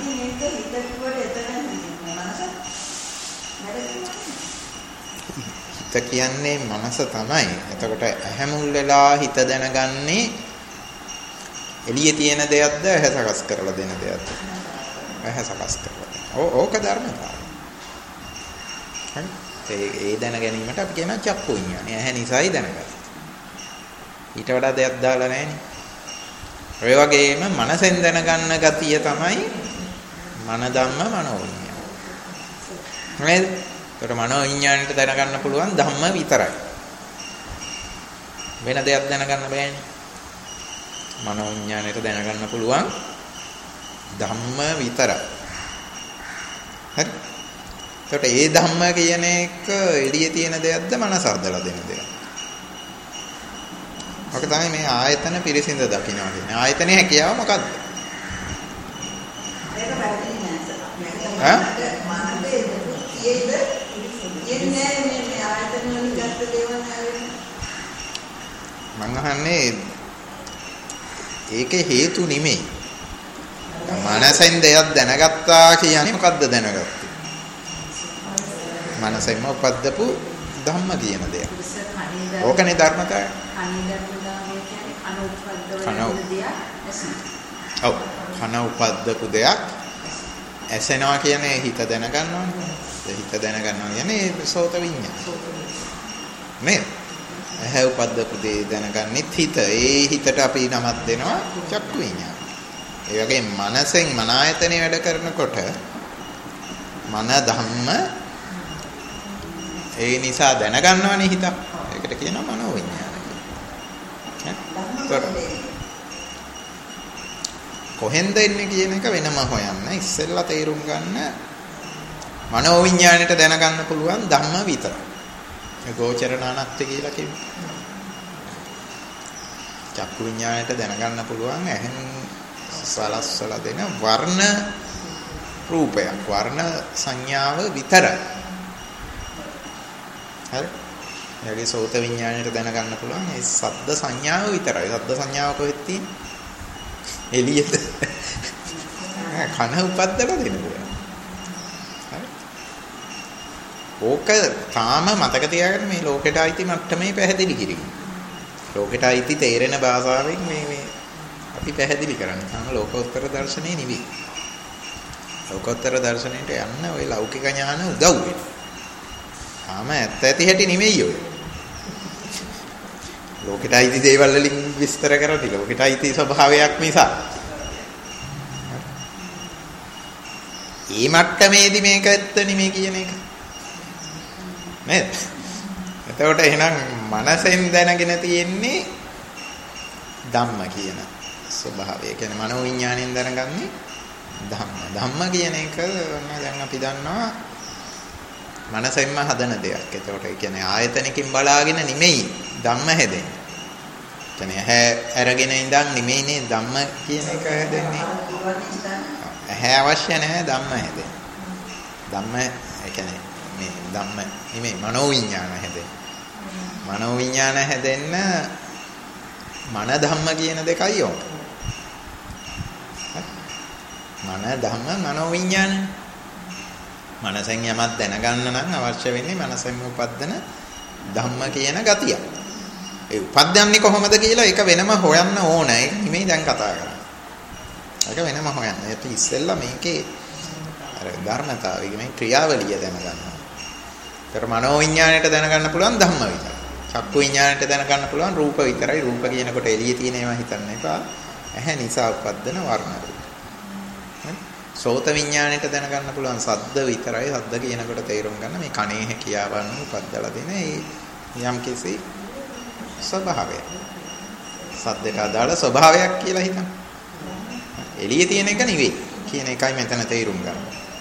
හිත කියන්නේ මනස තමයි. එතකොට ඇහැ මුල් වෙලා හිත දැනගන්නේ එළියේ තියෙන දෙයක්ද ඇහැ සකස් කරලා දෙන දෙයක්ද? ඇහැ සකස් කරලා. ඕක ධර්මතාවය. හරි. ඒ ඒ දැන ගැනීමට අපි කියනවා චක්කු විඤ්ඤාණය. ඇහැ නිසායි දැනගන්නේ. ඊට වඩා දෙයක් දාලා නැහැනේ. ඔය වගේම මනසෙන් දැනගන්න ගතිය තමයි මන ධම්ම මනෝ විඤ්ඤාණ. නේද? ඒකට මනෝ විඤ්ඤාණයට දැනගන්න පුළුවන් ධම්ම විතරයි. වෙන දෙයක් දැනගන්න බෑනේ. මනෝ විඤ්ඤාණයට දැනගන්න පුළුවන් ධම්ම විතරයි. හරි. ඒකට ඒ ධම්ම කියන එක එළියේ තියෙන දෙයක්ද මනස හදලා දෙන දෙයක්. ඔක තමයි මේ ආයතන පිරිසිඳ දකින්නවා කියන්නේ. ආයතනයේ හැකියාව මොකද්ද? ඒක වැරදි නෑ. ඈ? මානදේ කියෙයිද? කියන්නේ මේ ආයතන වලින් ගත්ත දේවල් නෙවෙයි. මං අහන්නේ ඒකේ හේතු නෙමෙයි. මනසෙන් දෙයක් දැනගත්තා කියන්නේ මොකද්ද දැනගත්තේ? මනසෙන්ම උපද්දපු ධම්ම කියන දෙයක්. ඕකනේ ධර්මතාවය. කන ඔව් කන උපද්දපු දෙයක් ඇසෙනවා කියන්නේ හිත දැනගන්නවනේ. හිත දැනගන්නවා කියන්නේ සෝත විඤ්ඤාණ. නේද? ඇහැ උපද්දපු දේ දැනගන්නෙත් හිත. ඒ හිතට අපි නමක් දෙනවා චක්කු විඤ්ඤාණ. ඒ වගේ මනසෙන් මන ආයතනෙ වැඩ කරනකොට මන ධම්ම ඒ නිසා දැනගන්නවනේ හිත. ඒකට කියනවා මනෝ විඤ්ඤාණ කියලා. කොහෙන්ද එන්නේ කියන එක වෙනම හොයන්න. ඉස්සෙල්ලා තේරුම් ගන්න මනෝ විඤ්ඤාණයට දැනගන්න පුළුවන් ධම්ම විතරයි. ඒ ගෝචර නානත්ත්‍ය කියලා කියන්නේ. චක්කු විඤ්ඤාණයට දැනගන්න පුළුවන් ඇහෙන් සලස්සලා දෙන වර්ණ රූපයක් වර්ණ සංඥාව විතරයි. හරි. ඊළඟේ සෝත විඤ්ඤාණයට දැනගන්න පුළුවන් ඒ ශබ්ද සංඥාව විතරයි. ශබ්ද සංඥාව කොහෙද තියෙන්නේ? එළියද? කන උපද්දලා දෙනවා. හරි. ඕක තාම මතක තියාගන්න මේ ලෝකෙට අයිති මට්ටමේ පැහැදිලි කිරීම. ලෝකෙට අයිති තේරෙන භාෂාවෙන් මේ මේ අපි පැහැදිලි කරන්නේ. තාම ලෝකෝත්තර දර්ශනේ නෙවෙයි. ලෝකෝත්තර දර්ශනයට යන්න ওই ලෞකික ඥාන උදව් වෙනවා. තාම ඇත්ත ඇති හැටි නෙමෙයි ඔය. ලෝකෙට අයිති දේවල් වලින් විස්තර කරන්නේ ලෝකෙට අයිති ස්වභාවයක් නිසා. මේ මට්ටමේදී මේක ඇත්ත නෙමෙයි කියන එක. නේද? එතකොට එහෙනම් මනසෙන් දැනගෙන තියෙන්නේ ධම්ම කියන ස්වභාවය. ඒ කියන්නේ මනෝ විඥාණයෙන් දැනගන්නේ ධම්ම. ධම්ම කියන එක දැන් අපි දන්නවා මනසෙන්ම හදන දෙයක්. එතකොට ඒ කියන්නේ ආයතනකින් බලාගෙන නෙමෙයි ධම්ම හැදෙන්නේ. කියන්නේ ඇහැ අරගෙන ඉඳන් නෙමෙයිනේ ධම්ම කියන එක හැදෙන්නේ. ඇහැ අවශ්‍ය නැහැ ධම්ම හැදෙන්නේ. ධම්ම ඒ කියන්නේ මේ ධම්ම නෙමෙයි මනෝ විඥාන හැදෙන්නේ. මනෝ විඥාන හැදෙන්න මන ධම්ම කියන දෙකයි ඕක. මන ධම්ම මනෝ විඥාන. මනසෙන් යමක් දැනගන්න නම් අවශ්‍ය වෙන්නේ මනසෙන් උපදින ධම්ම කියන ගතිය. ඒ උපදින්නේ කොහොමද කියලා ඒක වෙනම හොයන්න ඕන. ඒක නෙමෙයි දැන් කතා කරන්නේ. ඒක වෙනම හොයන්න. ඒක ඉස්සෙල්ලා මේකේ අර ධර්මතාවය මේ ක්‍රියාවලිය දැනගන්නවා. ඒතර මනෝ විඥාණයට දැනගන්න පුළුවන් ධම්ම විතරයි. චක්කු විඥාණයට දැනගන්න පුළුවන් රූප විතරයි. රූප කියනකොට එළියේ තියෙන ඒවා හිතන්න එපා. ඇහැ නිසා උපදින වර්ණ රූප. සෝත විඥාණයට දැනගන්න පුළුවන් සද්ද විතරයි. සද්ද කියනකොට තේරුම් ගන්න මේ කනේ හැකියාවන් උපද්දලා දෙන ඒ යම් කිසි ස්වභාවයක්. සද්දට අදාළ ස්වභාවයක් කියලා හිතන්න. එළියේ තියෙන එක නෙවෙයි කියන එකයි මෙතන තේරුම් ගන්න.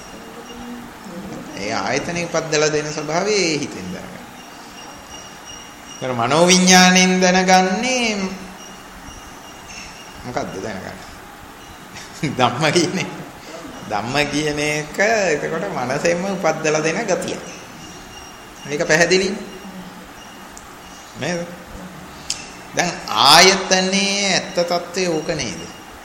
ඒ ආයතනෙ උපද්දලා දෙන ස්වභාවය ඒ හිතෙන් දැනගන්න. ඒතර මනෝ විඥාණයෙන් දැනගන්නේ මොකද්ද දැනගන්න? ධම්ම කියන්නේ ධම්ම කියන එක එතකොට මනසෙන්ම උපද්දලා දෙන ගතිය. මේක පැහැදිලි නේද? දැන් ආයතනයේ ඇත්ත తත්වය ඕක නේද?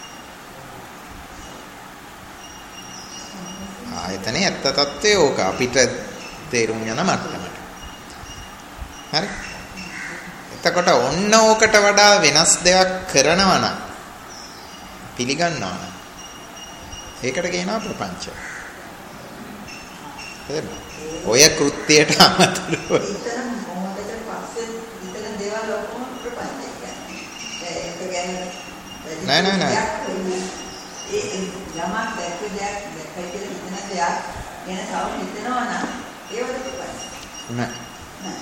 ආයතනයේ ඇත්ත తත්වය ඕක අපිට තේරුම් යන මට්ටමට. හරි? එතකොට ඔන්න ඕකට වඩා වෙනස් දෙයක් කරනවා නම් පිළිගන්නවා නම් ඒකට කියනවා ප්‍රපංච. හරිද? ඔය කෘත්‍යයට අමතරව ඉතන මොහොතකට පස්සේ ඉතන දේවල් ඔක්කොම ප්‍රපංච කියන්නේ. ඒක කියන්නේ නෑ නෑ නෑ. ඒ යමක් දැක්ක දෙයක් දැක්කයි කියලා හිතන දෙයක් ගැන තව හිතනවා නම් ඒවල ප්‍රපංච. නෑ. නෑ.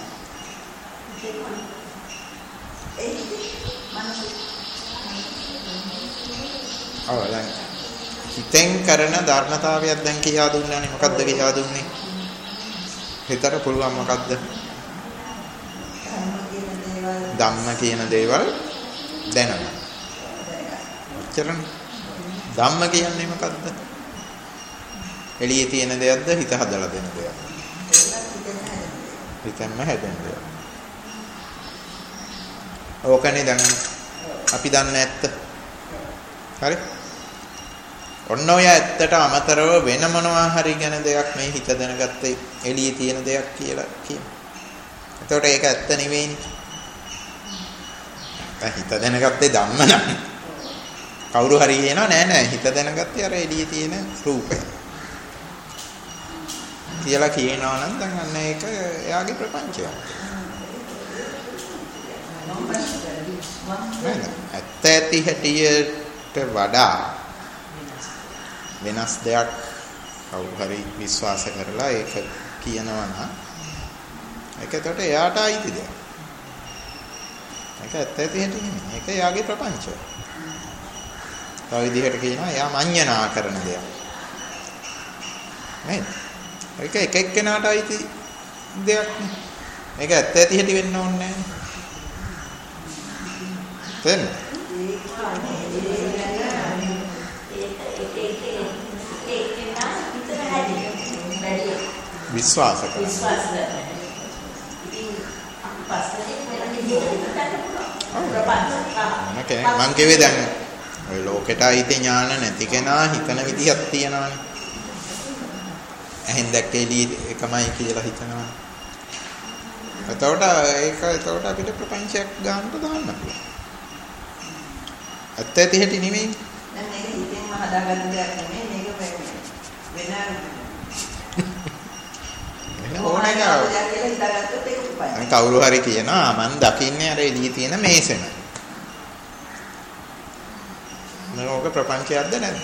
ඒක මනස ඔව් දැන් හිතෙන් කරන ධර්මතාවයක් දැන් කියා දුන්නානේ. මොකද්ද කියා දුන්නේ? හිතට පුළුවන් මොකද්ද? ධම්ම කියන දේවල් දැනගන්න. එච්චරනේ. ධම්ම කියන්නේ මොකද්ද? එළියේ තියෙන දෙයක්ද හිත හදලා දෙන දෙයක්ද? හිතෙන්ම හැදෙන දෙයක්. ඕකනේ දැන් අපි දන්නේ ඇත්ත. හරි? ඔන්න ඔය ඇත්තට අමතරව වෙන මොනවා හරි ගැන දෙයක් මේ හිත දැනගත්තේ එළියේ තියෙන දෙයක් කියලා කියනවා. එතකොට ඒක ඇත්ත නෙවෙයිනේ. හිත දැනගත්තේ ධම්ම නම්. කවුරු හරි කියනවා නෑ නෑ හිත දැනගත්තේ අර එළියේ තියෙන රූපය. කියලා කියනවා නම් දැන් අන්න ඒක එයාගේ ප්‍රපංචයක්. ඇත්ත ඇති හැටියට වඩා වෙනස් දෙයක් කවුරු හරි විශ්වාස කරලා ඒක කියනවා නම් ඒක එතකොට එයාට අයිති දෙයක්. ඒක ඇත්ත ඇති හැටි නෙමෙයි. ඒක එයාගේ ප්‍රපංචය. තව විදිහට කියනවා එයා මඤ්ඤණා කරන දෙයක්. නේද? ඒක එක එක්කෙනාට අයිති දෙයක් නේ. මේක ඇත්ත ඇති හැටි වෙන්න ඕනේ නැහැ. තේරෙනවද? විශ්වාස කරනවා. විශ්වාස කරනවා. ඉතින් අපි පස්සේ මම කිව්වේ දැන් ඔය ලෝකෙට අයිති ඥාන නැති කෙනා හිතන විදිහක් තියනවානේ. ඇහෙන් දැක්ක එළිය එකමයි කියලා හිතනවා. එතකොට ඒක එතකොට අපිට ප්‍රපංචයක් ගන්නට දාන්න පුළුවන්. ඇත්ත ඇති හැටි නෙමෙයි. දැන් මේක හිතෙන්ම හදාගන්න දෙයක් නෙමෙයි. මේක වෙන ඕනෑම කවුරු හරි කියනවා මම දකින්නේ අර එළියේ තියෙන මේසෙම. මේක ප්‍රපංචයක්ද නැද්ද?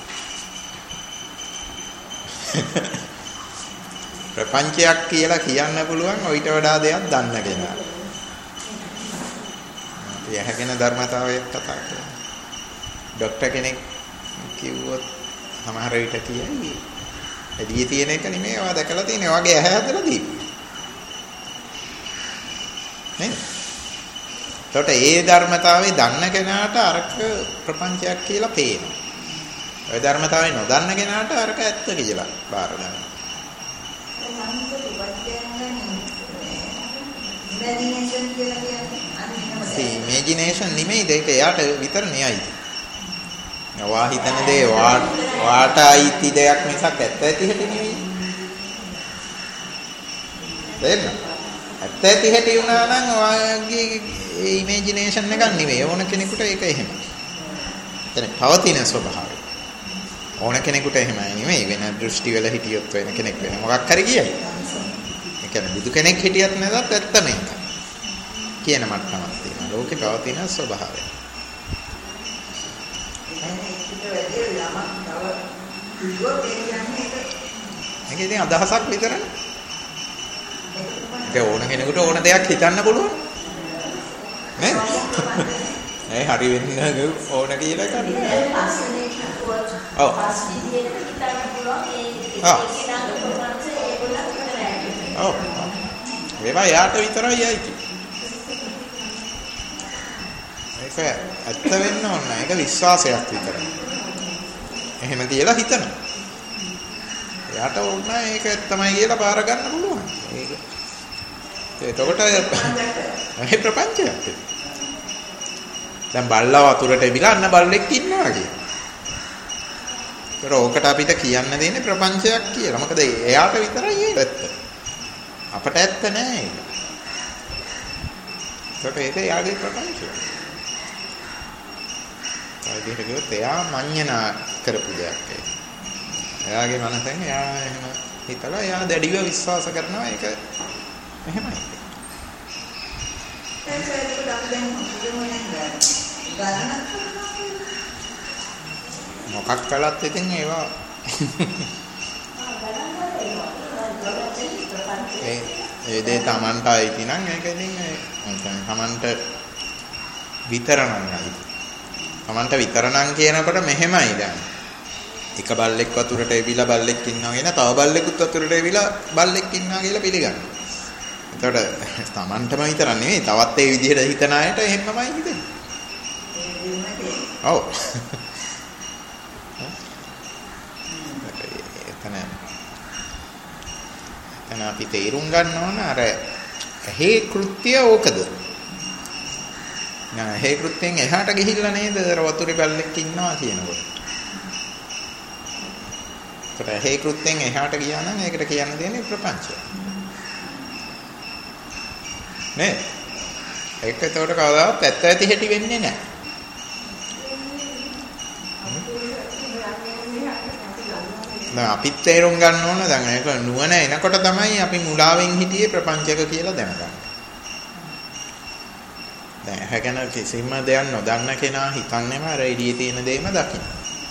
ප්‍රපංචයක් කියලා කියන්න පුළුවන් ඊට වඩා දෙයක් දන්න කෙනා. අපි ඇහැගෙන ධර්මතාවයක් කතා කරනවා. ડોක්ටර් කෙනෙක් කිව්වොත් සමහර විට කියයි එළියේ තියෙන එක නෙමෙයි ඔයා දැකලා තියෙන ඔයගේ ඇහැ හදලා දීපු. නේද? එතකොට ඒ ධර්මතාවයේ දන්න කෙනාට අරක ප්‍රපංචයක් කියලා පේනවා. ඔය ධර්මතාවයේ නොදන්න කෙනාට අරක ඇත්ත කියලා බාර ගන්නවා. ඉමේජිනේෂන් කියලා කියන්නේ ඉමේජිනේෂන් නෙමෙයි ඒක එයාට විතර නෙයයි. ඔයා හිතන දේ වාට අයිති දෙයක් මිසක් ඇත්ත ඇති හැටි නෙවෙයි. තේරෙනවද? ඇත්ත ඇති හැටි වුණා නම් ඔයාගේ ඒ ඉමේජිනේෂන් එකක් නෙවෙයි. ඕන කෙනෙකුට ඒක එහෙම. එතන පවතින ස්වභාවය. ඕන කෙනෙකුට එහෙමයි නෙවෙයි. වෙන දෘෂ්ටි වල හිටියොත් වෙන කෙනෙක් වෙන මොකක් හරි කියයි. ඒ කියන්නේ බුදු කෙනෙක් හිටියත් නැතත් ඇත්ත මේක. කියන මට්ටමක් තියෙනවා. ලෝකේ පවතින ස්වභාවය. ඒක ඉතින් අදහසක් විතරනේ. ඒක ඕන කෙනෙකුට ඕන දෙයක් හිතන්න පුළුවන්. නේද? ඒ හරි වෙන්න ඕන කියලා ගන්න. ඔව්. ඔව්. ඒවා යාට විතරයි යයි. ඒක ඇත්ත වෙන්න ඕන. ඒක විශ්වාසයක් විතරයි. එහෙම කියලා හිතනවා. එයාට ඕන ඒක තමයි කියලා බාර ගන්න පුළුවන්. ඒක එතකොට ඒ ප්‍රපංචයක්. දැන් බල්ලා වතුරට එවිලා අන්න බල්ලෙක් ඉන්නවා කියලා. ඒක ඕකට අපිට කියන්න දෙන්නේ ප්‍රපංචයක් කියලා. මොකද එයාට විතරයි ඒක ඇත්ත. අපට ඇත්ත නෑ ඒක. ඒකට ඒක එයාගේ ප්‍රපංචය. ඒකේ කිව්වොත් එයා මඤ්ඤණා කරපු දෙයක් ඒක. එයාගේ මනසෙන් එයා එහෙම හිතලා එයා දැඩිව විශ්වාස කරනවා ඒක එහෙමයි. මොකක් කළත් ඉතින් ඒවා ඒ ඒ දේ Tamanට අයිති නම් ඒක ඉතින් ඒ Tamanට විතරනම් අයිති. Tamanට විතරනම් කියනකොට මෙහෙමයි දැන්. එක බල්ලෙක් වතුරට එවිලා බල්ලෙක් ඉන්නවා කියන තව බල්ලෙකුත් වතුරට එවිලා බල්ලෙක් ඉන්නවා කියලා පිළිගන්නවා. එතකොට Tamanටම විතරක් නෙමෙයි තවත් ඒ විදිහට හිතන අයට එහෙමමයි හිතෙන්නේ. ඔව්. එතන එතන අපි තේරුම් ගන්න ඕන අර හේ කෘත්‍ය ඕකද? නෑ හේ කෘත්‍යයෙන් එහාට ගිහිල්ලා නේද අර වතුරේ බල්ලෙක් ඉන්නවා කියනකොට. ඒකට හේ කෘත්‍යයෙන් එහාට ගියා නම් ඒකට කියන්න දෙන්නේ ප්‍රපංචය. නේ? ඒක එතකොට කවදාවත් ඇත්ත ඇති හැටි වෙන්නේ නැහැ. දැන් අපිත් තේරුම් ගන්න ඕන දැන් ඒක නුවණ එනකොට තමයි අපි මුලාවෙන් හිටියේ ප්‍රපංචක කියලා දැනගන්නේ. දැන් හැගෙන කිසිම දෙයක් නොදන්න කෙනා හිතන්නේම අර එළියේ තියෙන දේම දකින්න.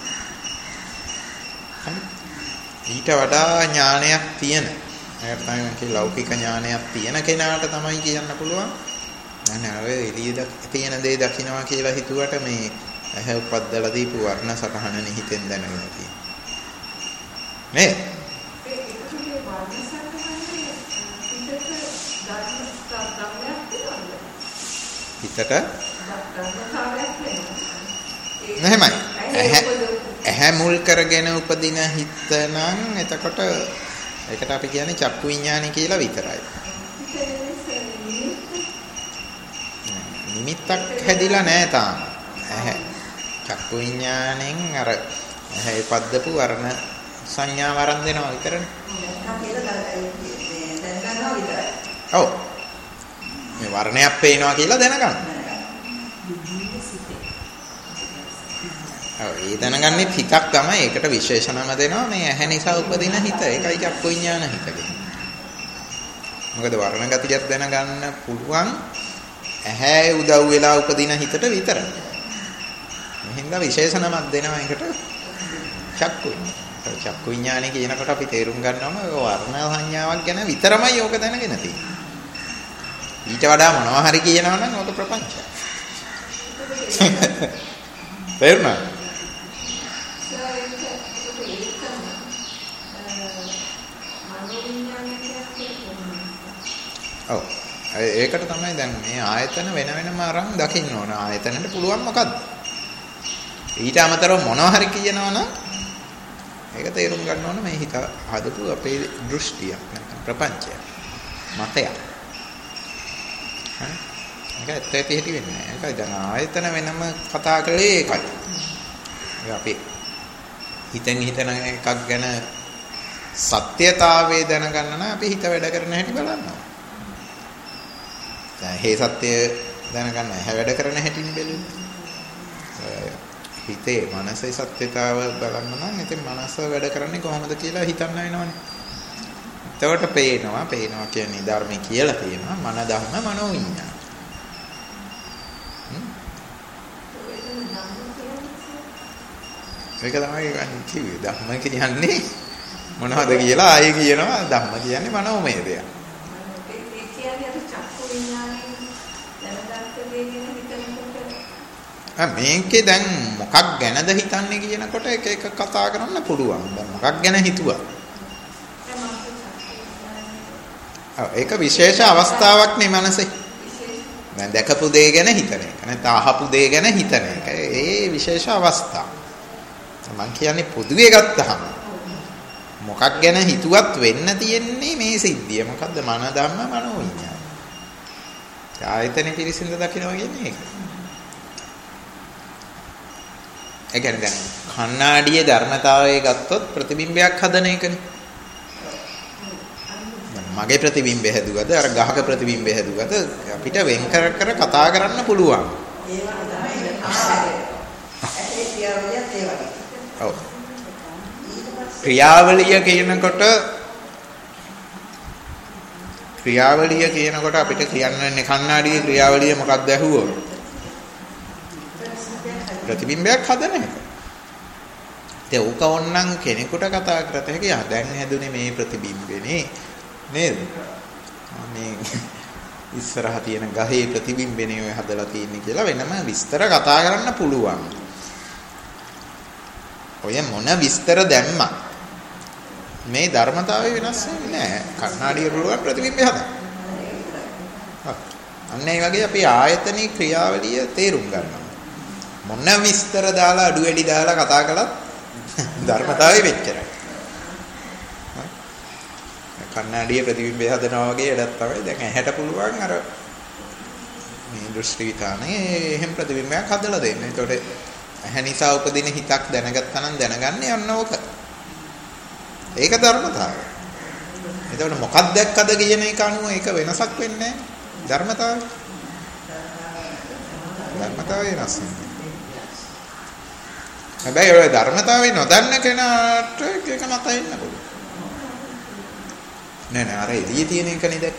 ඊට වඩා ඥානයක් තියෙන. ඒකට තමයි කිය ලෞකික ඥානයක් තියෙන කෙනාට තමයි කියන්න පුළුවන්. අනේ අර එළියේ තියෙන දේ දකින්නවා කියලා හිතුවට මේ ඇහැ උපද්දලා දීපු වර්ණ සටහන නිහිතෙන් දැනගෙන තියෙනවා. නේ? හිතට නැහැමයි. ඇහැ මුල් කරගෙන උපදින හිත නම් එතකොට ඒකට අපි කියන්නේ චක්කු විඥානය කියලා විතරයි. නිමිත්තක් හැදිලා නැහැ තාම. ඇහැ චක්කු විඥාණයෙන් අර ඇහැ පද්දපු වර්ණ සංඥා වරන් දෙනවා විතරනේ. ඔව්. මේ වර්ණයක් පේනවා කියලා දැනගන්න. ඔව් ඒ දැනගන්නෙත් හිතක් තමයි. ඒකට විශේෂණම දෙනවා මේ ඇහැ නිසා උපදින හිත. ඒකයි චක්කු විඥාන හිත කියන්නේ. මොකද වර්ණ ගතියක් දැනගන්න පුළුවන් ඇහැ උදව් වෙලා උපදින හිතට විතරයි. මෙහෙන්ද විශේෂණමක් දෙනවා ඒකට චක්කු විඥාන. චක්කු විඥානය කියනකොට අපි තේරුම් ගන්නවම වර්ණ සංඥාවක් ගැන විතරමයි ඕක දැනගෙන තියෙන්නේ. ඊට වඩා මොනවා හරි කියනවා නම් ඕක ප්‍රපංචයක්. තේරුණා? ඔව්. ඒකට තමයි දැන් මේ ආයතන වෙන වෙනම අරන් දකින්න ඕන. ආයතනෙට පුළුවන් මොකද්ද? ඊට අමතරව මොනවා හරි කියනවා නම් ඒක තේරුම් ගන්න ඕන මේ හිත හදපු අපේ දෘෂ්ටියක් නැත්නම් ප්‍රපංචයක් මතයක්. හරි. ඒක ඇත්ත ඇති හැටි වෙන්නේ නැහැ. ඒකයි දැන් ආයතන වෙනම කතා කරේ ඒකයි. ඒක අපි හිතෙන් හිතන එකක් ගැන සත්‍යතාවය දැනගන්න නම් අපි හිත වැඩ කරන හැටි බලන්න ඕන. දැන් මේ සත්‍ය දැනගන්න ඇහැ වැඩ කරන හැටින් බැලුවොත් හිතේ මනසේ සත්‍යතාව බලන්න නම් ඉතින් මනස වැඩ කරන්නේ කොහොමද කියලා හිතන්න වෙනවනේ. එතකොට පේනවා පේනවා කියන්නේ ධර්මයේ කියලා තියෙනවා මන ධම්ම මනෝ විඤ්ඤාණ. ඒක තමයි කිව්වේ ධම්ම කියන්නේ මොනවද කියලා ආයේ කියනවා ධම්ම කියන්නේ මනෝමය දෙයක්. මේකේ දැන් මොකක් ගැනද හිතන්නේ කියනකොට එක එක කතා කරන්න පුළුවන්. දැන් මොකක් ගැන හිතුවා? ඔව් ඒක විශේෂ අවස්ථාවක් නේ මනසේ. දැන් දැකපු දේ ගැන හිතන එක. නැත්නම් අහපු දේ ගැන හිතන එක. ඒ විශේෂ අවස්ථා. මම කියන්නේ පොදුවේ ගත්තහම මොකක් ගැන හිතුවත් වෙන්න තියෙන්නේ මේ සිද්ධිය. මොකද්ද? මන ධම්ම මනෝ විඤ්ඤාණ. ආයතනෙ පිරිසිඳ දකින්නවා කියන්නේ ඒක. ඒ කියන්නේ දැන් කණ්ණාඩියේ ධර්මතාවය ගත්තොත් ප්‍රතිබිම්බයක් හදන එකනේ. මගේ ප්‍රතිබිම්බය හැදුවද අර ගහක ප්‍රතිබිම්බය හැදුවද අපිට වෙන් කර කර කතා කරන්න පුළුවන්. ඔව්. ක්‍රියාවලිය කියනකොට ක්‍රියාවලිය කියනකොට අපිට කියන්න කණ්ණාඩියේ ක්‍රියාවලිය මොකක්ද ඇහුවොත් ප්‍රතිබිම්බයක් හදන එක. ඒ උක ඕන්නම් කෙනෙකුට කතා කරත හැකි. ආ දැන් හැදුනේ මේ ප්‍රතිබිම්බෙනේ නේද? මේ ඉස්සරහ තියෙන ගහේ ප්‍රතිබිම්බෙනේ ඔය හදලා තියෙන්නේ කියලා වෙනම විස්තර කතා කරන්න පුළුවන්. ඔය මොන විස්තර දැම්මා මේ ධර්මතාවය වෙනස් වෙන්නේ නැහැ. කණ්ණාඩිය පුළුවන් ප්‍රතිබිම්බය හදන්න. අන්න ඒ වගේ අපි ආයතනයේ ක්‍රියාවලිය තේරුම් ගන්නවා. මොන විස්තර දාලා අඩු වැඩි දාලා කතා කළත් ධර්මතාවය වෙච්චරයි. කණ්ණාඩියේ ප්‍රතිබිම්බය හදනවා වගේ වැඩක් තමයි දැන් ඇහැට පුළුවන් අර මේ දෘෂ්ටි විතානේ එහෙම ප්‍රතිබිම්බයක් හදලා දෙන්න. ඒතකොට ඇහැ නිසා උපදින හිතක් දැනගත්තා නම් දැනගන්නේ යන්න ඕක. ඒක ධර්මතාවය. එතකොට මොකක්ද දැක්කද කියන එක අනුව ඒක වෙනසක් වෙන්නේ නැහැ. ධර්මතාවය. ධර්මතාවය වෙනස් වෙනවා. හැබැයි ඔය ධර්මතාවය නොදන්න කෙනාට එක මතයි ඉන්න පුළුවන්. නෑ නෑ අර එළියේ තියෙන එක නේද?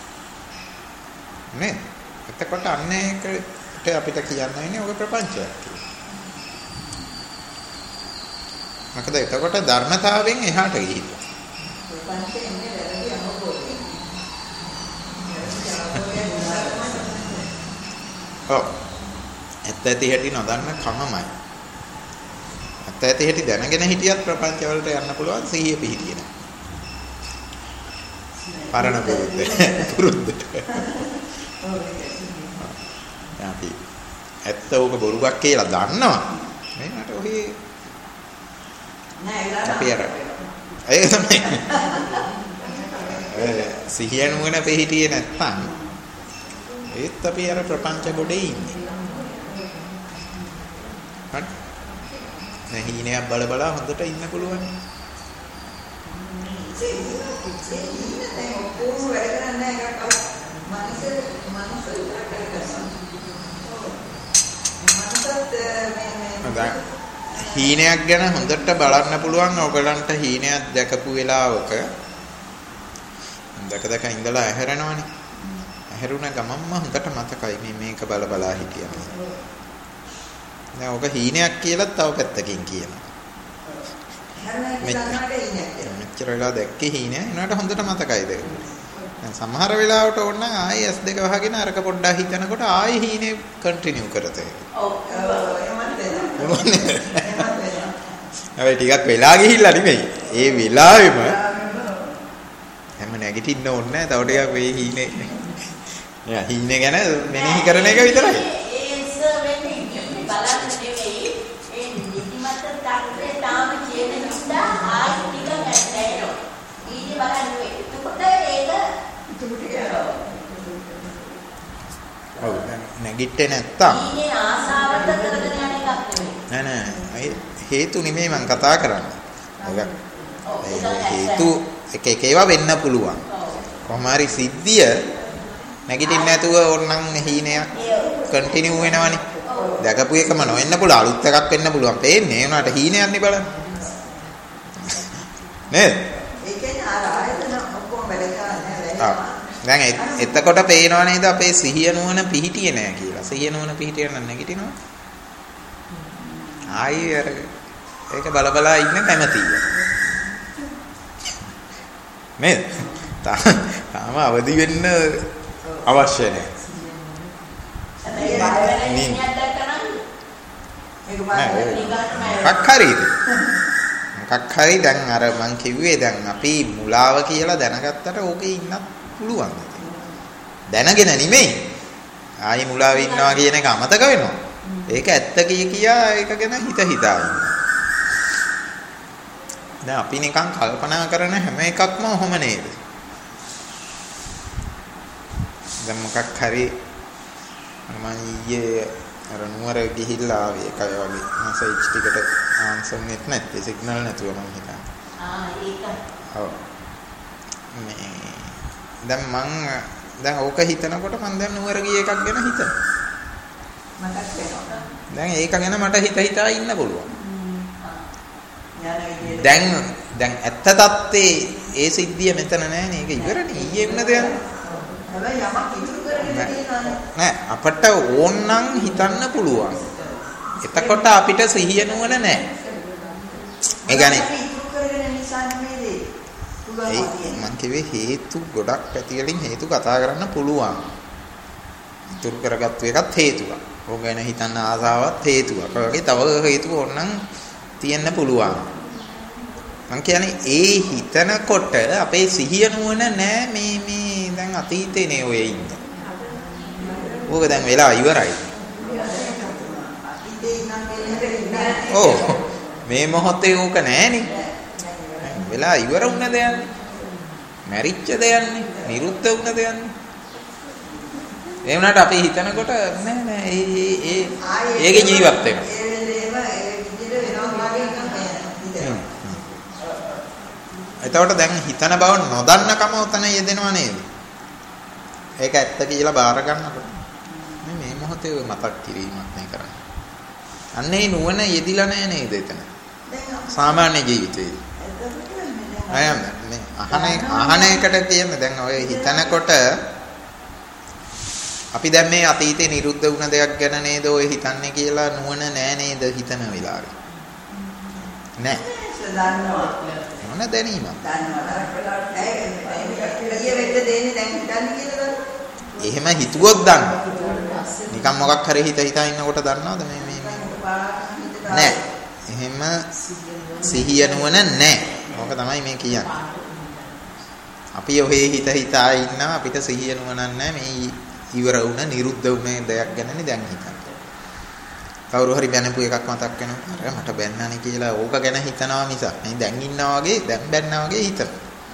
නේ? එතකොට අන්න ඒකට අපිට කියන්න වෙන්නේ ඔය ප්‍රපංචයක් කියලා. මොකද එතකොට ධර්මතාවයෙන් එහාට ගිහිල්ලා. ප්‍රපංචේ ඉන්නේ වැරදි අනුභවයෙන්. ඔව්. ඇත්ත ඇති හැටි නොදන්න කමමයි. ඇත්ත ඇති හැටි දැනගෙන හිටියත් ප්‍රපංච වලට යන්න පුළුවන් සිහිය පිහිටියේ නැහැ. පරණ පුරුද්ද. පුරුද්ද. අපි ඇත්ත ඕක බොරුවක් කියලා දන්නවා. මේකට ඔහි නෑ ඒකට අපි අර ඒක තමයි. ඒ සිහිය නුවණ පිහිටියේ නැත්නම් ඒත් අපි අර ප්‍රපංච ගොඩේ ඉන්නේ. හරි. දැන් හීනයක් බල බල හොඳට ඉන්න පුළුවන්. හීනයක් ගැන හොඳට බලන්න පුළුවන් ඔයගලන්ට හීනයක් දැකපු වෙලාවක දැක දැක ඉඳලා ඇහැරෙනවනේ. ඇහැරුණ ගමන්ම හොඳට මතකයි මේ මේක බල බලා හිටියා. දැන් ඔක හීනයක් කියලා තව පැත්තකින් කියනවා. මෙච්චර වෙලා දැක්කේ හීනය. ඒනට හොඳට මතකයිද? දැන් සමහර වෙලාවට ඕන නම් ආයෙ ඇස් දෙක වහගෙන අරක පොඩ්ඩක් හිතනකොට ආයෙ හීනේ කන්ටිනියු කරතේ. ඔව් එහෙමත් වෙනවා. හැබැයි ටිකක් වෙලා ගිහිල්ලා නෙමෙයි. ඒ වෙලාවෙම හැම නැගිටින්න ඕනේ නැහැ. තව ටිකක් වෙයි හීනේ. යා හීනේ ගැන මෙනෙහි කරන එක විතරයි. ඔව් නැගිට්ටේ නැත්තම් ඊයේ ආසාවට කරගෙන යන එකක් නෙමෙයි. නෑ නෑ හේතු නෙමෙයි මම කතා කරන්නේ. ඒක හේතු එක එක ඒවා වෙන්න පුළුවන්. කොහොම හරි සිද්ධිය නැගිටින්න නැතුව ඕනනම් හීනයක් කන්ටිනියු වෙනවනේ. දැකපු එකම නොවෙන්න පුළුවන් අලුත් එකක් වෙන්න පුළුවන්. පේන්නේ ඒ උනාට හීනයක් නේ බලන්න. නේද? ඒ කියන්නේ ආර ආයතන ඔක්කොම වැඩ කරන්නේ දැන් එතකොට පේනව නේද අපේ සිහිය නුවණ පිහිටියේ නෑ කියලා. සිහිය නුවණ පිහිටිය නම් නැගිටිනවා. ආයි අර ඒක බල බලා ඉන්න කැමතියි. නේද? තාම අවදි වෙන්න අවශ්‍ය නෑ. මොකක් හරිද? මොකක් හරි දැන් අර මං කිව්වේ දැන් අපි මුලාව කියලා දැනගත්තට ඕකේ ඉන්නත් පුළුවන්. දැනගෙන නෙමෙයි. ආයි මුලාවේ ඉන්නවා කියන එක අමතක වෙනවා. ඒක ඇත්ත කිය කියා ඒක ගැන හිත හිතා ඉන්නවා. දැන් අපි නිකන් කල්පනා කරන හැම එකක්ම ඔහොම නේද? දැන් මොකක් හරි මම ඊයේ අර නුවර ගිහිල්ලා ආවේ ඒකයි වගේ මැසේජ් ටිකට ආන්සර් නෙත් නැත්තේ සිග්නල් නැතුව මම හිතන්නේ. ආ ඒක. ඔව්. මේ දැන් මං දැන් ඕක හිතනකොට මං දැන් නුවර ගිය එකක් ගැන හිතනවා. මතක් වෙනවා. දැන් ඒක ගැන මට හිත හිතා ඉන්න පුළුවන්. දැන් දැන් ඇත්ත தත්තේ ඒ සිද්ධිය මෙතන නෑනේ. ඒක ඉවරනේ. ඊයේ වෙන දෙයක්. හැබැයි යමක් ඉතුරු කරගෙන තියෙනවානේ. නෑ අපට ඕන්නම් හිතන්න පුළුවන්. එතකොට අපිට සිහිය නුවණ නෑ. ඒ කියන්නේ ඉතුරු කරගෙන නිසා නෙමෙයි. ඒ මං කිව්වේ හේතු ගොඩක් පැති වලින් හේතු කතා කරන්න පුළුවන්. ඉතුරු කරගත්තු එකත් හේතුවක්. ඕක ගැන හිතන්න ආසාවත් හේතුවක්. ඔය වගේ තව හේතු ඕනනම් තියෙන්න පුළුවන්. මං කියන්නේ ඒ හිතනකොට අපේ සිහිය නුවණ නෑ මේ මේ දැන් අතීතේනේ ඔය ඉන්නේ. ඕක දැන් වෙලා ඉවරයි. ඔව් මේ මොහොතේ ඕක නෑනේ. වෙලා ඉවර වුණ දෙයක්නේ. මැරිච්ච දෙයක්නේ. නිරුද්ධ වුණ දෙයක්නේ. ඒ වුණාට අපි හිතනකොට නෑ නෑ ඒ ඒ ඒකේ ජීවත් වෙනවා. ඒ වෙලේම ඒ විදිහට වෙනවා වගේ එකක් එතකොට දැන් හිතන බව නොදන්නකම උතන යෙදෙනව නේද? ඒක ඇත්ත කියලා බාර ගන්නකොට මේ මේ මොහොතේ ඔය මතක් කිරීමක් නේ කරන්නේ. අන්න ඒ නුවණ යෙදිලා නැහැ නේද එතන? සාමාන්‍ය ජීවිතේ. අයම් මේ අහන අහන එකට කියන්නේ දැන් ඔය හිතනකොට අපි දැන් මේ අතීතේ නිරුද්ධ වුණ දෙයක් ගැන නේද ඔය හිතන්නේ කියලා නුවණ නැහැ නේද හිතන වෙලාවේ. නෑ. දන්නවා. මොන දැනීමක්? දන්නවා. ඊයේ වෙද්ද දෙන්නේ දැන් හිතන්නේ කියලා දන්නවා. එහෙම හිතුවොත් දන්නවා. නිකන් මොකක් හරි හිත හිතා ඉන්නකොට දන්නවද මේ මේ මේ? නෑ. එහෙම සිහිය නුවණ නෑ. ඕක තමයි මේ කියන්නේ. අපි ඔහේ හිත හිතා ඉන්නවා අපිට සිහිය නුවණක් නෑ මේ ඉවර වුණ නිරුද්ධ වුණ දෙයක් ගැනනේ දැන් හිතන්නේ. කවුරු හරි බැනපු එකක් මතක් වෙනවා. අර මට බැන්නානේ කියලා ඕක ගැන හිතනවා මිසක් මේ දැන් ඉන්නා වගේ දැන් බැන්නා වගේ හිතන.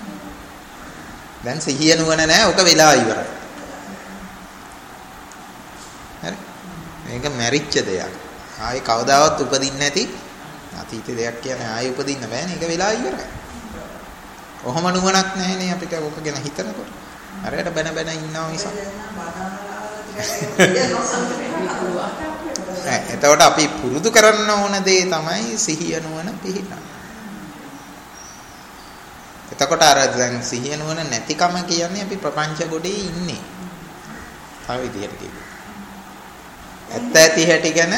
දැන් සිහිය නුවණ නැහැ ඕක වෙලා ඉවරයි. හරි. මේක මැරිච්ච දෙයක්. ආයේ කවදාවත් උපදින්නේ නැති අතීත දෙයක් කියන්නේ ආයේ උපදින්න බෑනේ. ඒක වෙලා ඉවරයි. ඔහොම නුවණක් නැහැනේ අපිට ඕක ගැන හිතනකොට. අරයට බැන බැන ඉන්නවා මිසක්. එතකොට අපි පුරුදු කරන්න ඕන දේ තමයි සිහිය නුවණ පිහිටන. එතකොට අර දැන් සිහිය නුවණ නැතිකම කියන්නේ අපි ප්‍රපංච ගොඩේ ඉන්නේ. තව විදිහට කියනවා. ඇත්ත ඇති හැටි ගැන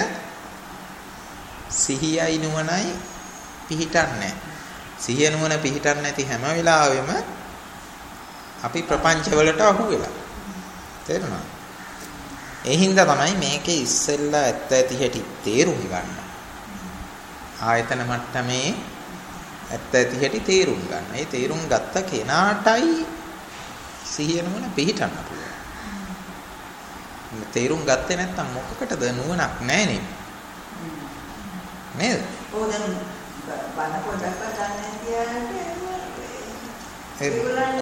සිහියයි නුවණයි පිහිටන්නේ. සිහිය නුවණ පිහිටන්නේ නැති හැම වෙලාවෙම අපි ප්‍රපංච වලට අහු වෙලා. තේරුණාද? ඒ හින්දා තමයි මේකේ ඉස්සෙල්ලා ඇත්ත ඇති හැටි තේරුම් ගන්න. ආයතන මට්ටමේ ඇත්ත ඇති හැටි තේරුම් ගන්න. ඒ තේරුම් ගත්ත කෙනාටයි සිහිය නුවණ පිහිටන්න පුළුවන්. තේරුම් ගත්තේ නැත්තම් මොකකටද නුවණක් නැහැ නේද? නේද? ඕ දැන් බන්න පොඩක් ගන්න තියන්නේ